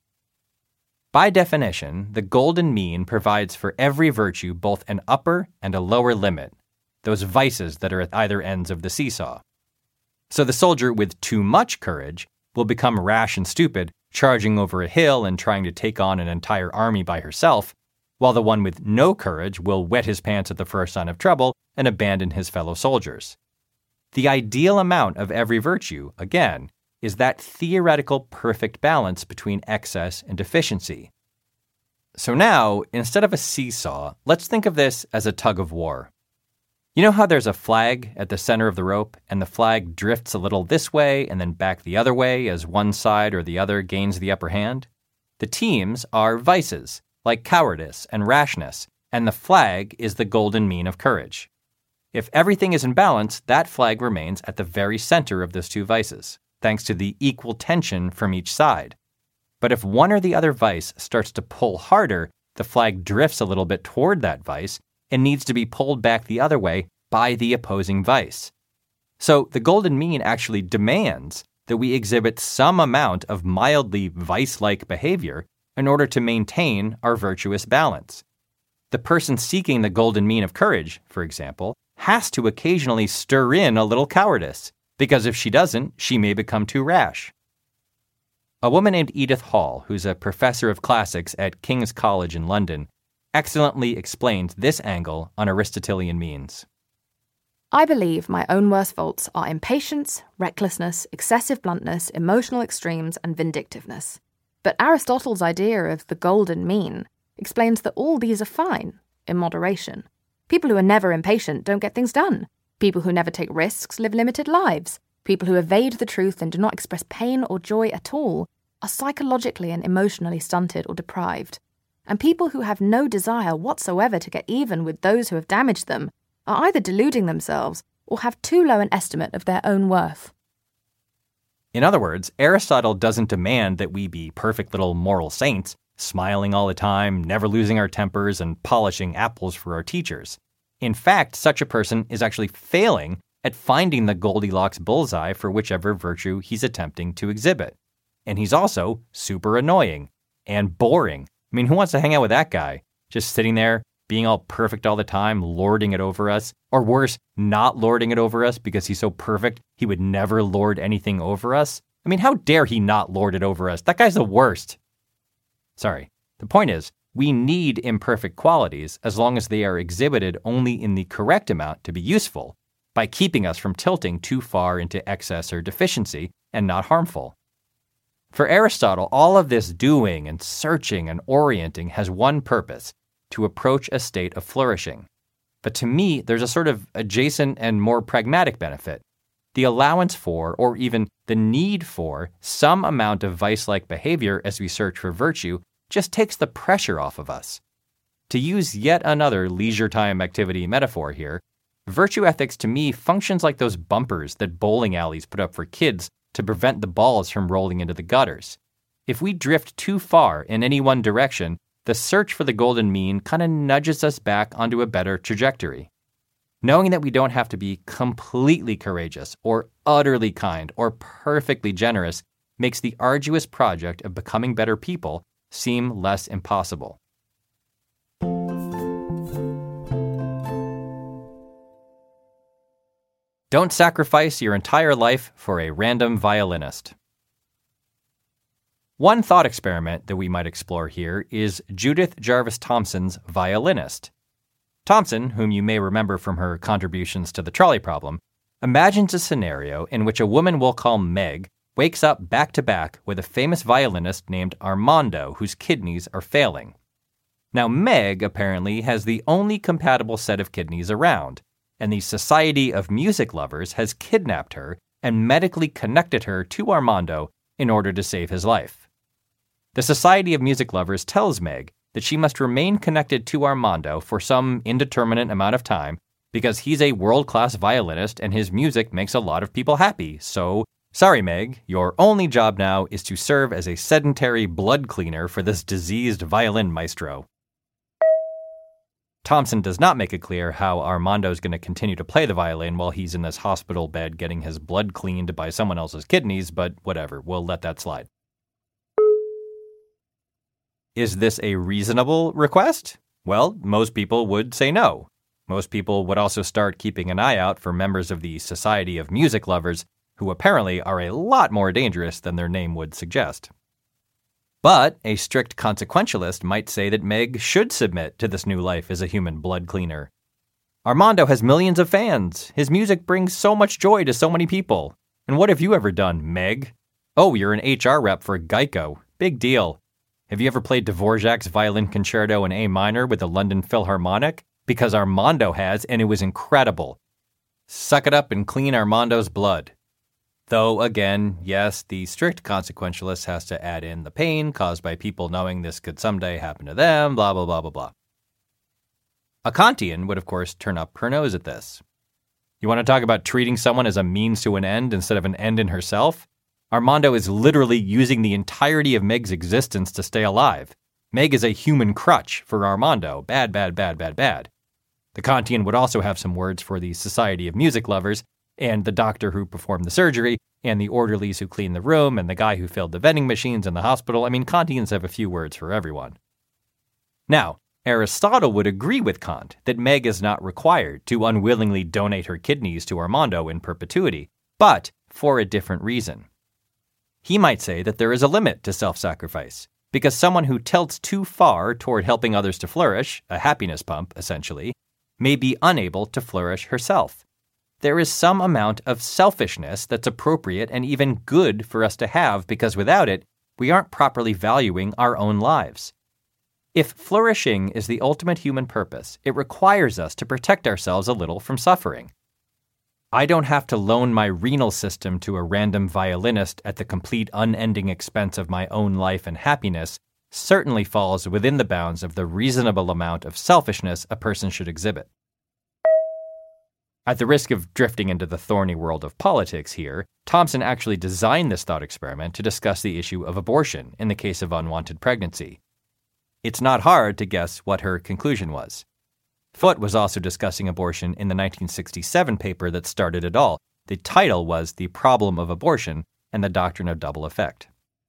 By definition, the golden mean provides for every virtue both an upper and a lower limit, those vices that are at either ends of the seesaw. So the soldier with too much courage will become rash and stupid, charging over a hill and trying to take on an entire army by herself, while the one with no courage will wet his pants at the first sign of trouble and abandon his fellow soldiers. The ideal amount of every virtue, again, is that theoretical perfect balance between excess and deficiency. So now, instead of a seesaw, let's think of this as a tug of war. You know how there's a flag at the center of the rope, and the flag drifts a little this way and then back the other way as one side or the other gains the upper hand? The teams are vices, like cowardice and rashness, and the flag is the golden mean of courage. If everything is in balance, that flag remains at the very center of those two vices, thanks to the equal tension from each side. But if one or the other vice starts to pull harder, the flag drifts a little bit toward that vice and needs to be pulled back the other way by the opposing vice. So the golden mean actually demands that we exhibit some amount of mildly vice-like behavior in order to maintain our virtuous balance. The person seeking the golden mean of courage, for example, has to occasionally stir in a little cowardice, because if she doesn't, she may become too rash. A woman named Edith Hall, who's a professor of classics at King's College in London, excellently explains this angle on Aristotelian means. I believe my own worst faults are impatience, recklessness, excessive bluntness, emotional extremes, and vindictiveness. But Aristotle's idea of the golden mean explains that all these are fine, in moderation. People who are never impatient don't get things done. People who never take risks live limited lives. People who evade the truth and do not express pain or joy at all are psychologically and emotionally stunted or deprived. And people who have no desire whatsoever to get even with those who have damaged them are either deluding themselves or have too low an estimate of their own worth. In other words, Aristotle doesn't demand that we be perfect little moral saints, smiling all the time, never losing our tempers, and polishing apples for our teachers. In fact, such a person is actually failing at finding the Goldilocks bullseye for whichever virtue he's attempting to exhibit. And he's also super annoying and boring. I mean, who wants to hang out with that guy? Just sitting there, being all perfect all the time, lording it over us. Or worse, not lording it over us because he's so perfect he would never lord anything over us. I mean, how dare he not lord it over us? That guy's the worst. Sorry. The point is, we need imperfect qualities as long as they are exhibited only in the correct amount to be useful, by keeping us from tilting too far into excess or deficiency and not harmful. For Aristotle, all of this doing and searching and orienting has one purpose: to approach a state of flourishing. But to me, there's a sort of adjacent and more pragmatic benefit. The allowance for, or even the need for, some amount of vice-like behavior as we search for virtue just takes the pressure off of us. To use yet another leisure time activity metaphor here, virtue ethics to me functions like those bumpers that bowling alleys put up for kids to prevent the balls from rolling into the gutters. If we drift too far in any one direction, the search for the golden mean kind of nudges us back onto a better trajectory. Knowing that we don't have to be completely courageous or utterly kind or perfectly generous makes the arduous project of becoming better people seem less impossible. Don't sacrifice your entire life for a random violinist. One thought experiment that we might explore here is Judith Jarvis Thomson's Violinist. Thomson, whom you may remember from her contributions to the trolley problem, imagines a scenario in which a woman we'll call Meg wakes up back-to-back with a famous violinist named Armando, whose kidneys are failing. Now, Meg apparently has the only compatible set of kidneys around, and the Society of Music Lovers has kidnapped her and medically connected her to Armando in order to save his life. The Society of Music Lovers tells Meg that she must remain connected to Armando for some indeterminate amount of time because he's a world-class violinist and his music makes a lot of people happy. So, sorry Meg, your only job now is to serve as a sedentary blood cleaner for this diseased violin maestro. Thomson does not make it clear how Armando's going to continue to play the violin while he's in this hospital bed getting his blood cleaned by someone else's kidneys, but whatever, we'll let that slide. Is this a reasonable request? Well, most people would say no. Most people would also start keeping an eye out for members of the Society of Music Lovers, who apparently are a lot more dangerous than their name would suggest. But a strict consequentialist might say that Meg should submit to this new life as a human blood cleaner. Armando has millions of fans. His music brings so much joy to so many people. And what have you ever done, Meg? Oh, you're an H R rep for Geico. Big deal. Have you ever played Dvorak's Violin Concerto in A minor with the London Philharmonic? Because Armando has, and it was incredible. Suck it up and clean Armando's blood. Though, again, yes, the strict consequentialist has to add in the pain caused by people knowing this could someday happen to them, blah, blah, blah, blah, blah. A Kantian would, of course, turn up her nose at this. You want to talk about treating someone as a means to an end instead of an end in herself? Armando is literally using the entirety of Meg's existence to stay alive. Meg is a human crutch for Armando. Bad, bad, bad, bad, bad. The Kantian would also have some words for the Society of Music Lovers, and the doctor who performed the surgery, and the orderlies who cleaned the room, and the guy who filled the vending machines in the hospital. I mean, Kantians have a few words for everyone. Now, Aristotle would agree with Kant that Meg is not required to unwillingly donate her kidneys to Armando in perpetuity, but for a different reason. He might say that there is a limit to self-sacrifice, because someone who tilts too far toward helping others to flourish, a happiness pump, essentially, may be unable to flourish herself. There is some amount of selfishness that's appropriate and even good for us to have, because without it, we aren't properly valuing our own lives. If flourishing is the ultimate human purpose, it requires us to protect ourselves a little from suffering. I don't have to loan my renal system to a random violinist at the complete unending expense of my own life and happiness certainly falls within the bounds of the reasonable amount of selfishness a person should exhibit. At the risk of drifting into the thorny world of politics here, Thompson actually designed this thought experiment to discuss the issue of abortion in the case of unwanted pregnancy. It's not hard to guess what her conclusion was. Foote was also discussing abortion in the nineteen sixty-seven paper that started it all. The title was The Problem of Abortion and the Doctrine of Double Effect.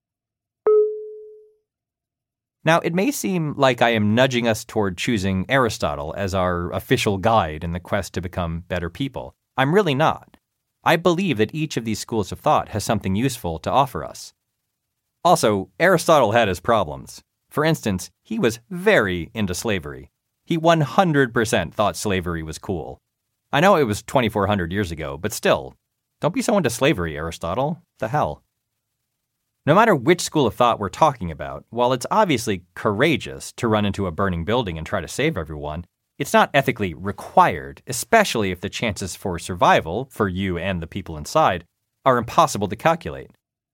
Now, it may seem like I am nudging us toward choosing Aristotle as our official guide in the quest to become better people. I'm really not. I believe that each of these schools of thought has something useful to offer us. Also, Aristotle had his problems. For instance, he was very into slavery. He one hundred percent thought slavery was cool. I know it was twenty-four hundred years ago, but still, don't be so into slavery, Aristotle. The hell? No matter which school of thought we're talking about, while it's obviously courageous to run into a burning building and try to save everyone, it's not ethically required, especially if the chances for survival, for you and the people inside, are impossible to calculate.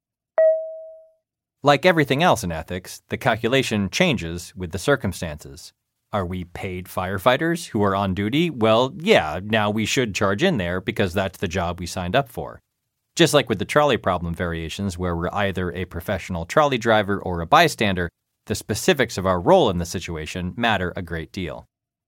Like everything else in ethics, the calculation changes with the circumstances. Are we paid firefighters who are on duty? Well, yeah, now we should charge in there because that's the job we signed up for. Just like with the trolley problem variations, where we're either a professional trolley driver or a bystander, the specifics of our role in the situation matter a great deal.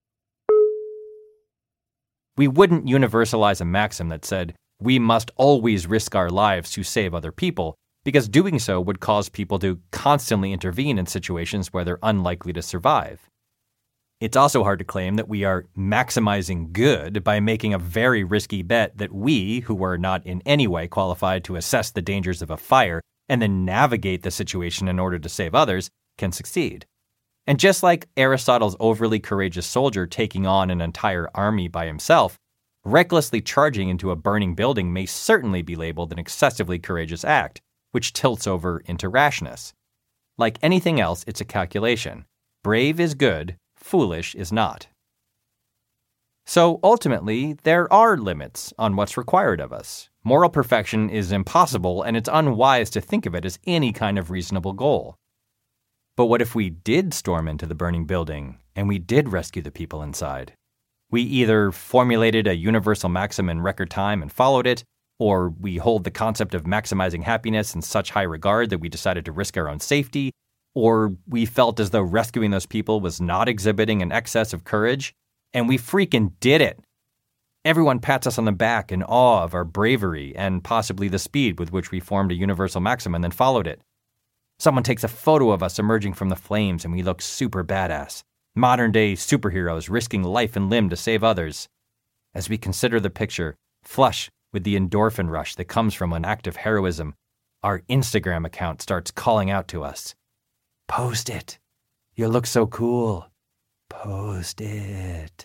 We wouldn't universalize a maxim that said, we must always risk our lives to save other people, because doing so would cause people to constantly intervene in situations where they're unlikely to survive. It's also hard to claim that we are maximizing good by making a very risky bet that we, who are not in any way qualified to assess the dangers of a fire and then navigate the situation in order to save others, can succeed. And just like Aristotle's overly courageous soldier taking on an entire army by himself, recklessly charging into a burning building may certainly be labeled an excessively courageous act, which tilts over into rashness. Like anything else, it's a calculation. Brave is good. Foolish is not. So ultimately, there are limits on what's required of us. Moral perfection is impossible, and it's unwise to think of it as any kind of reasonable goal. But what if we did storm into the burning building, and we did rescue the people inside? We either formulated a universal maxim in record time and followed it, or we hold the concept of maximizing happiness in such high regard that we decided to risk our own safety, or we felt as though rescuing those people was not exhibiting an excess of courage, and we freaking did it. Everyone pats us on the back in awe of our bravery and possibly the speed with which we formed a universal maxim and then followed it. Someone takes a photo of us emerging from the flames and we look super badass. Modern-day superheroes risking life and limb to save others. As we consider the picture, flush with the endorphin rush that comes from an act of heroism, our Instagram account starts calling out to us. Post it. You look so cool. Post it.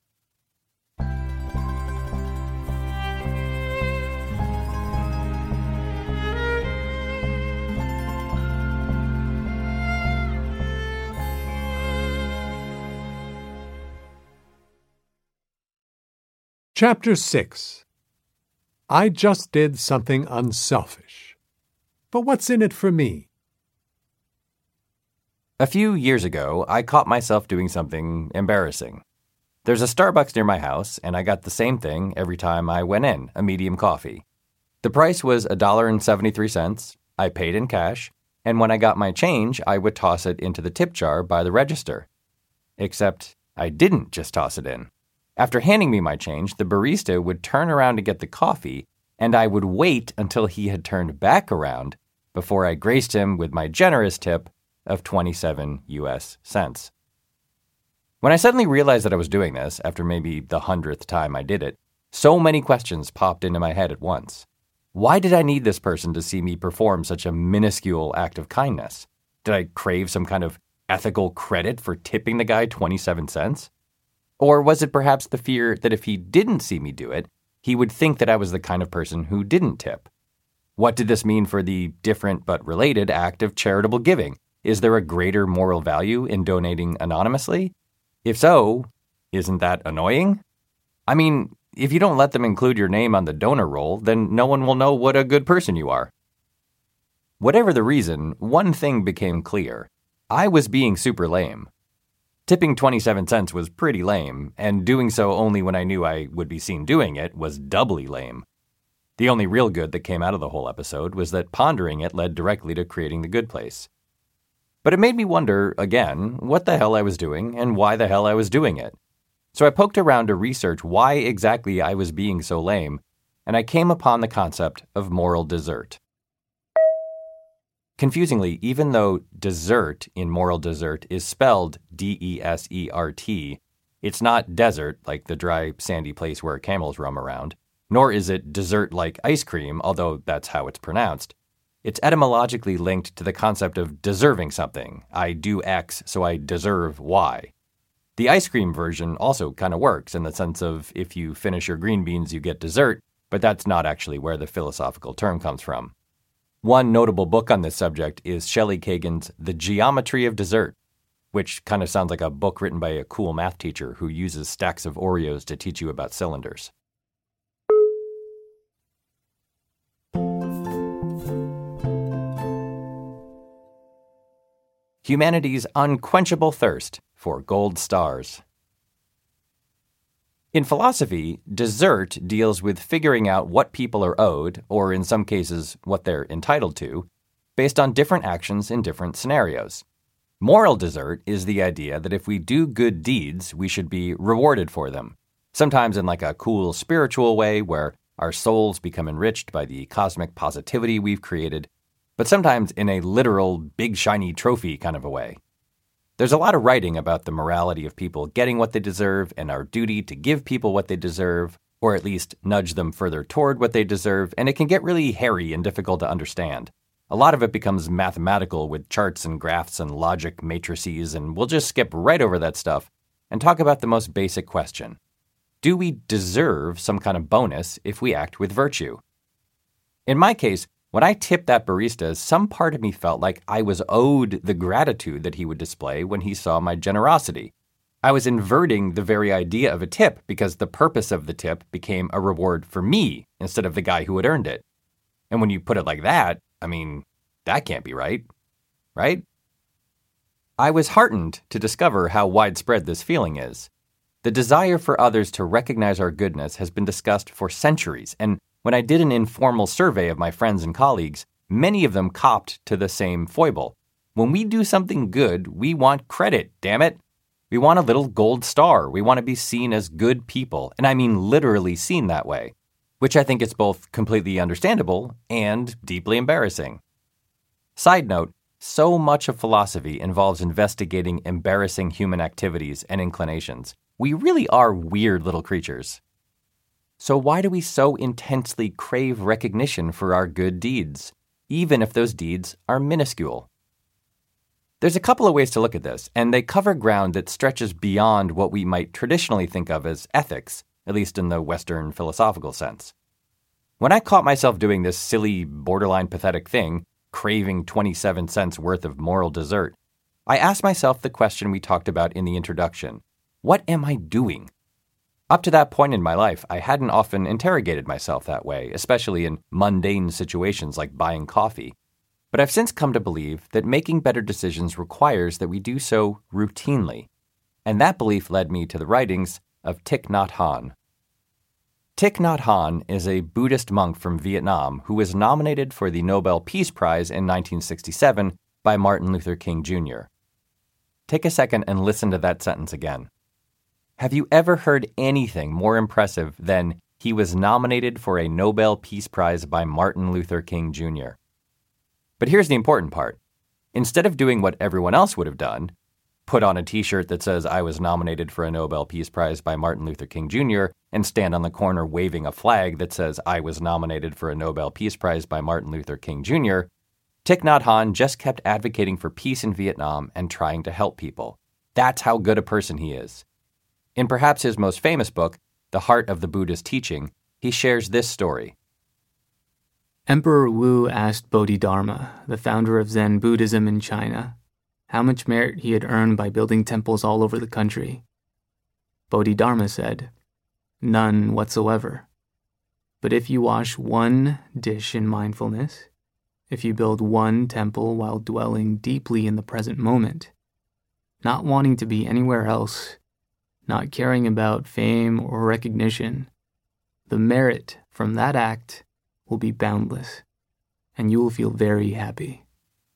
Chapter six. I just did something unselfish. But what's in it for me? A few years ago, I caught myself doing something embarrassing. There's a Starbucks near my house, and I got the same thing every time I went in, a medium coffee. The price was one dollar and seventy-three cents. I paid in cash, and when I got my change, I would toss it into the tip jar by the register. Except I didn't just toss it in. After handing me my change, the barista would turn around to get the coffee, and I would wait until he had turned back around before I graced him with my generous tip of twenty-seven U S cents. When I suddenly realized that I was doing this, after maybe the hundredth time I did it, so many questions popped into my head at once. Why did I need this person to see me perform such a minuscule act of kindness? Did I crave some kind of ethical credit for tipping the guy twenty-seven cents? Or was it perhaps the fear that if he didn't see me do it, he would think that I was the kind of person who didn't tip? What did this mean for the different but related act of charitable giving? Is there a greater moral value in donating anonymously? If so, isn't that annoying? I mean, if you don't let them include your name on the donor roll, then no one will know what a good person you are. Whatever the reason, one thing became clear. I was being super lame. Tipping twenty-seven cents was pretty lame, and doing so only when I knew I would be seen doing it was doubly lame. The only real good that came out of the whole episode was that pondering it led directly to creating the good place. But it made me wonder, again, what the hell I was doing and why the hell I was doing it. So I poked around to research why exactly I was being so lame, and I came upon the concept of moral desert. Confusingly, even though desert in moral desert is spelled D E S E R T, it's not desert, like the dry, sandy place where camels roam around, nor is it dessert like ice cream, although that's how it's pronounced. It's etymologically linked to the concept of deserving something. I do X, so I deserve Y. The ice cream version also kind of works in the sense of if you finish your green beans, you get dessert, but that's not actually where the philosophical term comes from. One notable book on this subject is Shelley Kagan's The Geometry of Dessert, which kind of sounds like a book written by a cool math teacher who uses stacks of Oreos to teach you about cylinders. Humanity's unquenchable thirst for gold stars. In philosophy, desert deals with figuring out what people are owed, or in some cases, what they're entitled to, based on different actions in different scenarios. Moral desert is the idea that if we do good deeds, we should be rewarded for them, sometimes in like a cool spiritual way where our souls become enriched by the cosmic positivity we've created, but sometimes in a literal big shiny trophy kind of a way. There's a lot of writing about the morality of people getting what they deserve and our duty to give people what they deserve, or at least nudge them further toward what they deserve, and it can get really hairy and difficult to understand. A lot of it becomes mathematical with charts and graphs and logic matrices, and we'll just skip right over that stuff and talk about the most basic question. Do we deserve some kind of bonus if we act with virtue? In my case, when I tipped that barista, some part of me felt like I was owed the gratitude that he would display when he saw my generosity. I was inverting the very idea of a tip because the purpose of the tip became a reward for me instead of the guy who had earned it. And when you put it like that, I mean, that can't be right, right? I was heartened to discover how widespread this feeling is. The desire for others to recognize our goodness has been discussed for centuries, and when I did an informal survey of my friends and colleagues, many of them copped to the same foible. When we do something good, we want credit, damn it. We want a little gold star. We want to be seen as good people, and I mean literally seen that way, which I think is both completely understandable and deeply embarrassing. Side note, so much of philosophy involves investigating embarrassing human activities and inclinations. We really are weird little creatures. So why do we so intensely crave recognition for our good deeds, even if those deeds are minuscule? There's a couple of ways to look at this, and they cover ground that stretches beyond what we might traditionally think of as ethics, at least in the Western philosophical sense. When I caught myself doing this silly, borderline pathetic thing, craving twenty-seven cents worth of moral dessert, I asked myself the question we talked about in the introduction. What am I doing? Up to that point in my life, I hadn't often interrogated myself that way, especially in mundane situations like buying coffee. But I've since come to believe that making better decisions requires that we do so routinely. And that belief led me to the writings of Thich Nhat Hanh. Thich Nhat Hanh is a Buddhist monk from Vietnam who was nominated for the Nobel Peace Prize in nineteen sixty-seven by Martin Luther King Junior Take a second and listen to that sentence again. Have you ever heard anything more impressive than he was nominated for a Nobel Peace Prize by Martin Luther King Junior? But here's the important part. Instead of doing what everyone else would have done, put on a t-shirt that says I was nominated for a Nobel Peace Prize by Martin Luther King Junior and stand on the corner waving a flag that says I was nominated for a Nobel Peace Prize by Martin Luther King Junior, Thich Nhat Hanh just kept advocating for peace in Vietnam and trying to help people. That's how good a person he is. In perhaps his most famous book, The Heart of the Buddha's Teaching, he shares this story. Emperor Wu asked Bodhidharma, the founder of Zen Buddhism in China, how much merit he had earned by building temples all over the country. Bodhidharma said, "None whatsoever. But if you wash one dish in mindfulness, if you build one temple while dwelling deeply in the present moment, not wanting to be anywhere else, not caring about fame or recognition, the merit from that act will be boundless, and you will feel very happy.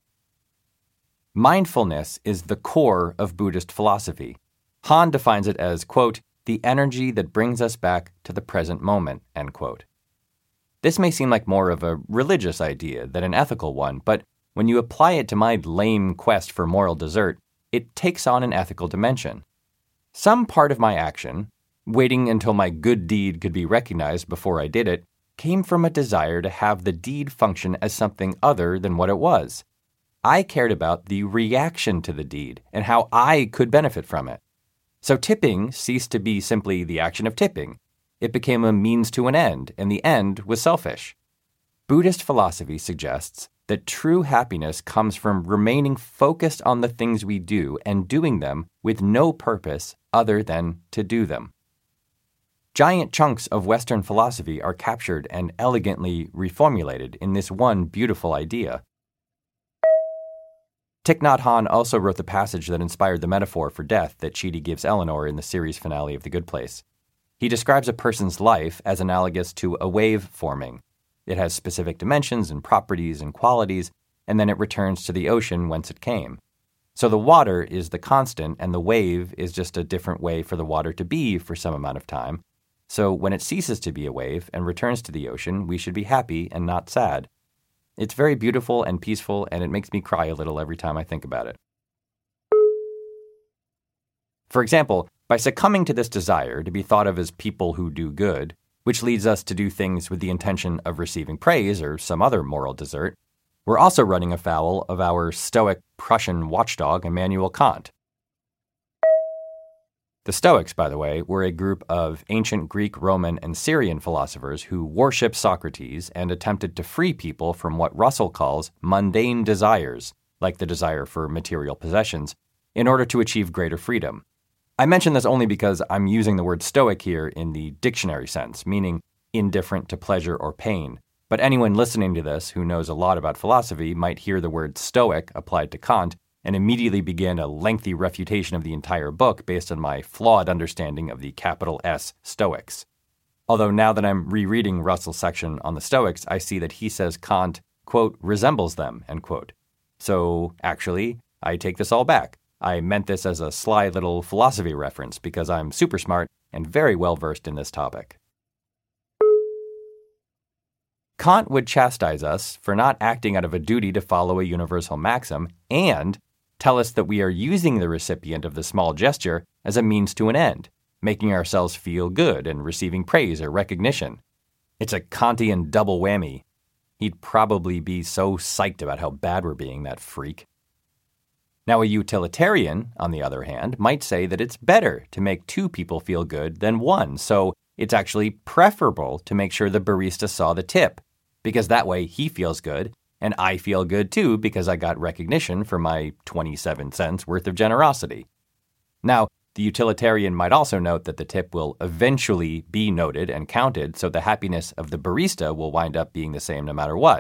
Mindfulness is the core of Buddhist philosophy. Han defines it as, quote, the energy that brings us back to the present moment, end quote. This may seem like more of a religious idea than an ethical one, but when you apply it to my lame quest for moral dessert, it takes on an ethical dimension. Some part of my action, waiting until my good deed could be recognized before I did it, came from a desire to have the deed function as something other than what it was. I cared about the reaction to the deed and how I could benefit from it. So tipping ceased to be simply the action of tipping. It became a means to an end, and the end was selfish. Buddhist philosophy suggests that true happiness comes from remaining focused on the things we do and doing them with no purpose other than to do them. Giant chunks of Western philosophy are captured and elegantly reformulated in this one beautiful idea. Thich Nhat Hanh also wrote the passage that inspired the metaphor for death that Chidi gives Eleanor in the series finale of The Good Place. He describes a person's life as analogous to a wave forming. It has specific dimensions and properties and qualities, and then it returns to the ocean whence it came. So the water is the constant, and the wave is just a different way for the water to be for some amount of time. So when it ceases to be a wave and returns to the ocean, we should be happy and not sad. It's very beautiful and peaceful, and it makes me cry a little every time I think about it. For example, by succumbing to this desire to be thought of as people who do good, which leads us to do things with the intention of receiving praise or some other moral dessert, we're also running afoul of our Stoic Prussian watchdog Immanuel Kant. The Stoics, by the way, were a group of ancient Greek, Roman, and Syrian philosophers who worshipped Socrates and attempted to free people from what Russell calls mundane desires, like the desire for material possessions, in order to achieve greater freedom. I mention this only because I'm using the word stoic here in the dictionary sense, meaning indifferent to pleasure or pain. But anyone listening to this who knows a lot about philosophy might hear the word stoic applied to Kant and immediately begin a lengthy refutation of the entire book based on my flawed understanding of the capital S Stoics. Although now that I'm rereading Russell's section on the Stoics, I see that he says Kant, quote, resembles them, end quote. So actually, I take this all back. I meant this as a sly little philosophy reference because I'm super smart and very well versed in this topic. Kant would chastise us for not acting out of a duty to follow a universal maxim and tell us that we are using the recipient of the small gesture as a means to an end, making ourselves feel good and receiving praise or recognition. It's a Kantian double whammy. He'd probably be so psyched about how bad we're being, that freak. Now, a utilitarian, on the other hand, might say that it's better to make two people feel good than one, so it's actually preferable to make sure the barista saw the tip, because that way he feels good, and I feel good too because I got recognition for my twenty-seven cents worth of generosity. Now, the utilitarian might also note that the tip will eventually be noted and counted, so the happiness of the barista will wind up being the same no matter what.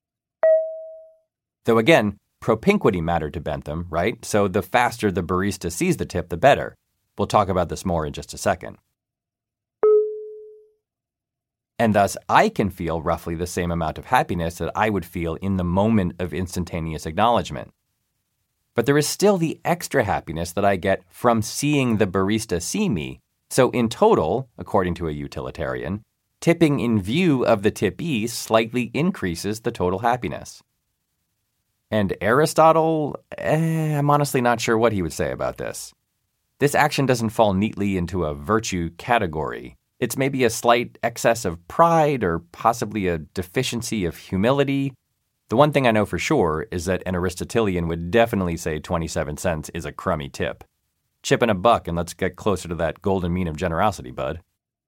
Though again, propinquity mattered to Bentham, right? So the faster the barista sees the tip, the better. We'll talk about this more in just a second. And thus, I can feel roughly the same amount of happiness that I would feel in the moment of instantaneous acknowledgement. But there is still the extra happiness that I get from seeing the barista see me. So in total, according to a utilitarian, tipping in view of the tippee slightly increases the total happiness. And Aristotle, eh, I'm honestly not sure what he would say about this. This action doesn't fall neatly into a virtue category. It's maybe a slight excess of pride or possibly a deficiency of humility. The one thing I know for sure is that an Aristotelian would definitely say twenty-seven cents is a crummy tip. Chip in a buck and let's get closer to that golden mean of generosity, bud.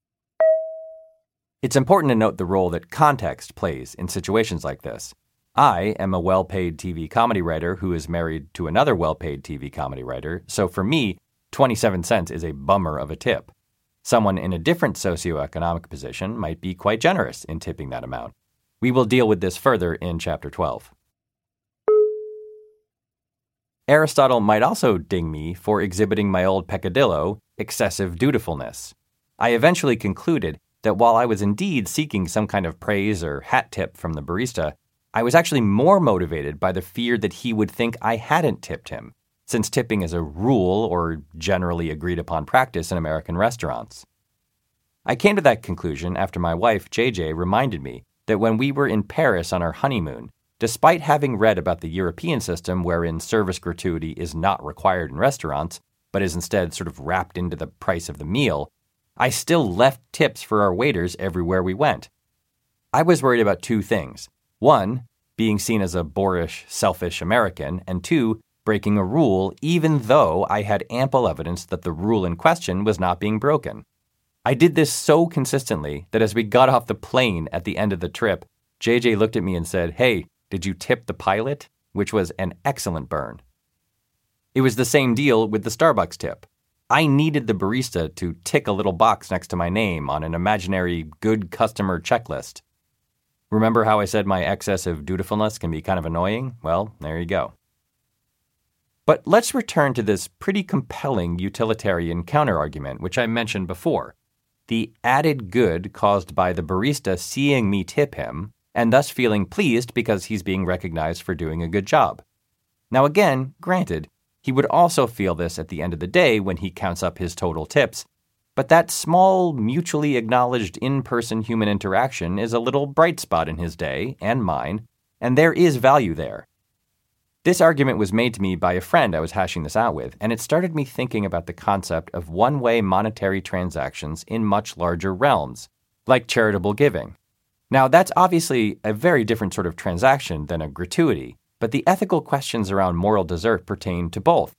It's important to note the role that context plays in situations like this. I am a well-paid T V comedy writer who is married to another well-paid T V comedy writer, so for me, twenty-seven cents is a bummer of a tip. Someone in a different socioeconomic position might be quite generous in tipping that amount. We will deal with this further in Chapter twelve. Aristotle might also ding me for exhibiting my old peccadillo, excessive dutifulness. I eventually concluded that while I was indeed seeking some kind of praise or hat tip from the barista, I was actually more motivated by the fear that he would think I hadn't tipped him, since tipping is a rule or generally agreed upon practice in American restaurants. I came to that conclusion after my wife, J J, reminded me that when we were in Paris on our honeymoon, despite having read about the European system wherein service gratuity is not required in restaurants, but is instead sort of wrapped into the price of the meal, I still left tips for our waiters everywhere we went. I was worried about two things. One, being seen as a boorish, selfish American, and two, breaking a rule even though I had ample evidence that the rule in question was not being broken. I did this so consistently that as we got off the plane at the end of the trip, J J looked at me and said, "Hey, did you tip the pilot?" Which was an excellent burn. It was the same deal with the Starbucks tip. I needed the barista to tick a little box next to my name on an imaginary good customer checklist. Remember how I said my excess of dutifulness can be kind of annoying? Well, there you go. But let's return to this pretty compelling utilitarian counterargument, which I mentioned before. The added good caused by the barista seeing me tip him, and thus feeling pleased because he's being recognized for doing a good job. Now again, granted, he would also feel this at the end of the day when he counts up his total tips, but that small, mutually acknowledged in-person human interaction is a little bright spot in his day, and mine, and there is value there. This argument was made to me by a friend I was hashing this out with, and it started me thinking about the concept of one-way monetary transactions in much larger realms, like charitable giving. Now, that's obviously a very different sort of transaction than a gratuity, but the ethical questions around moral desert pertain to both.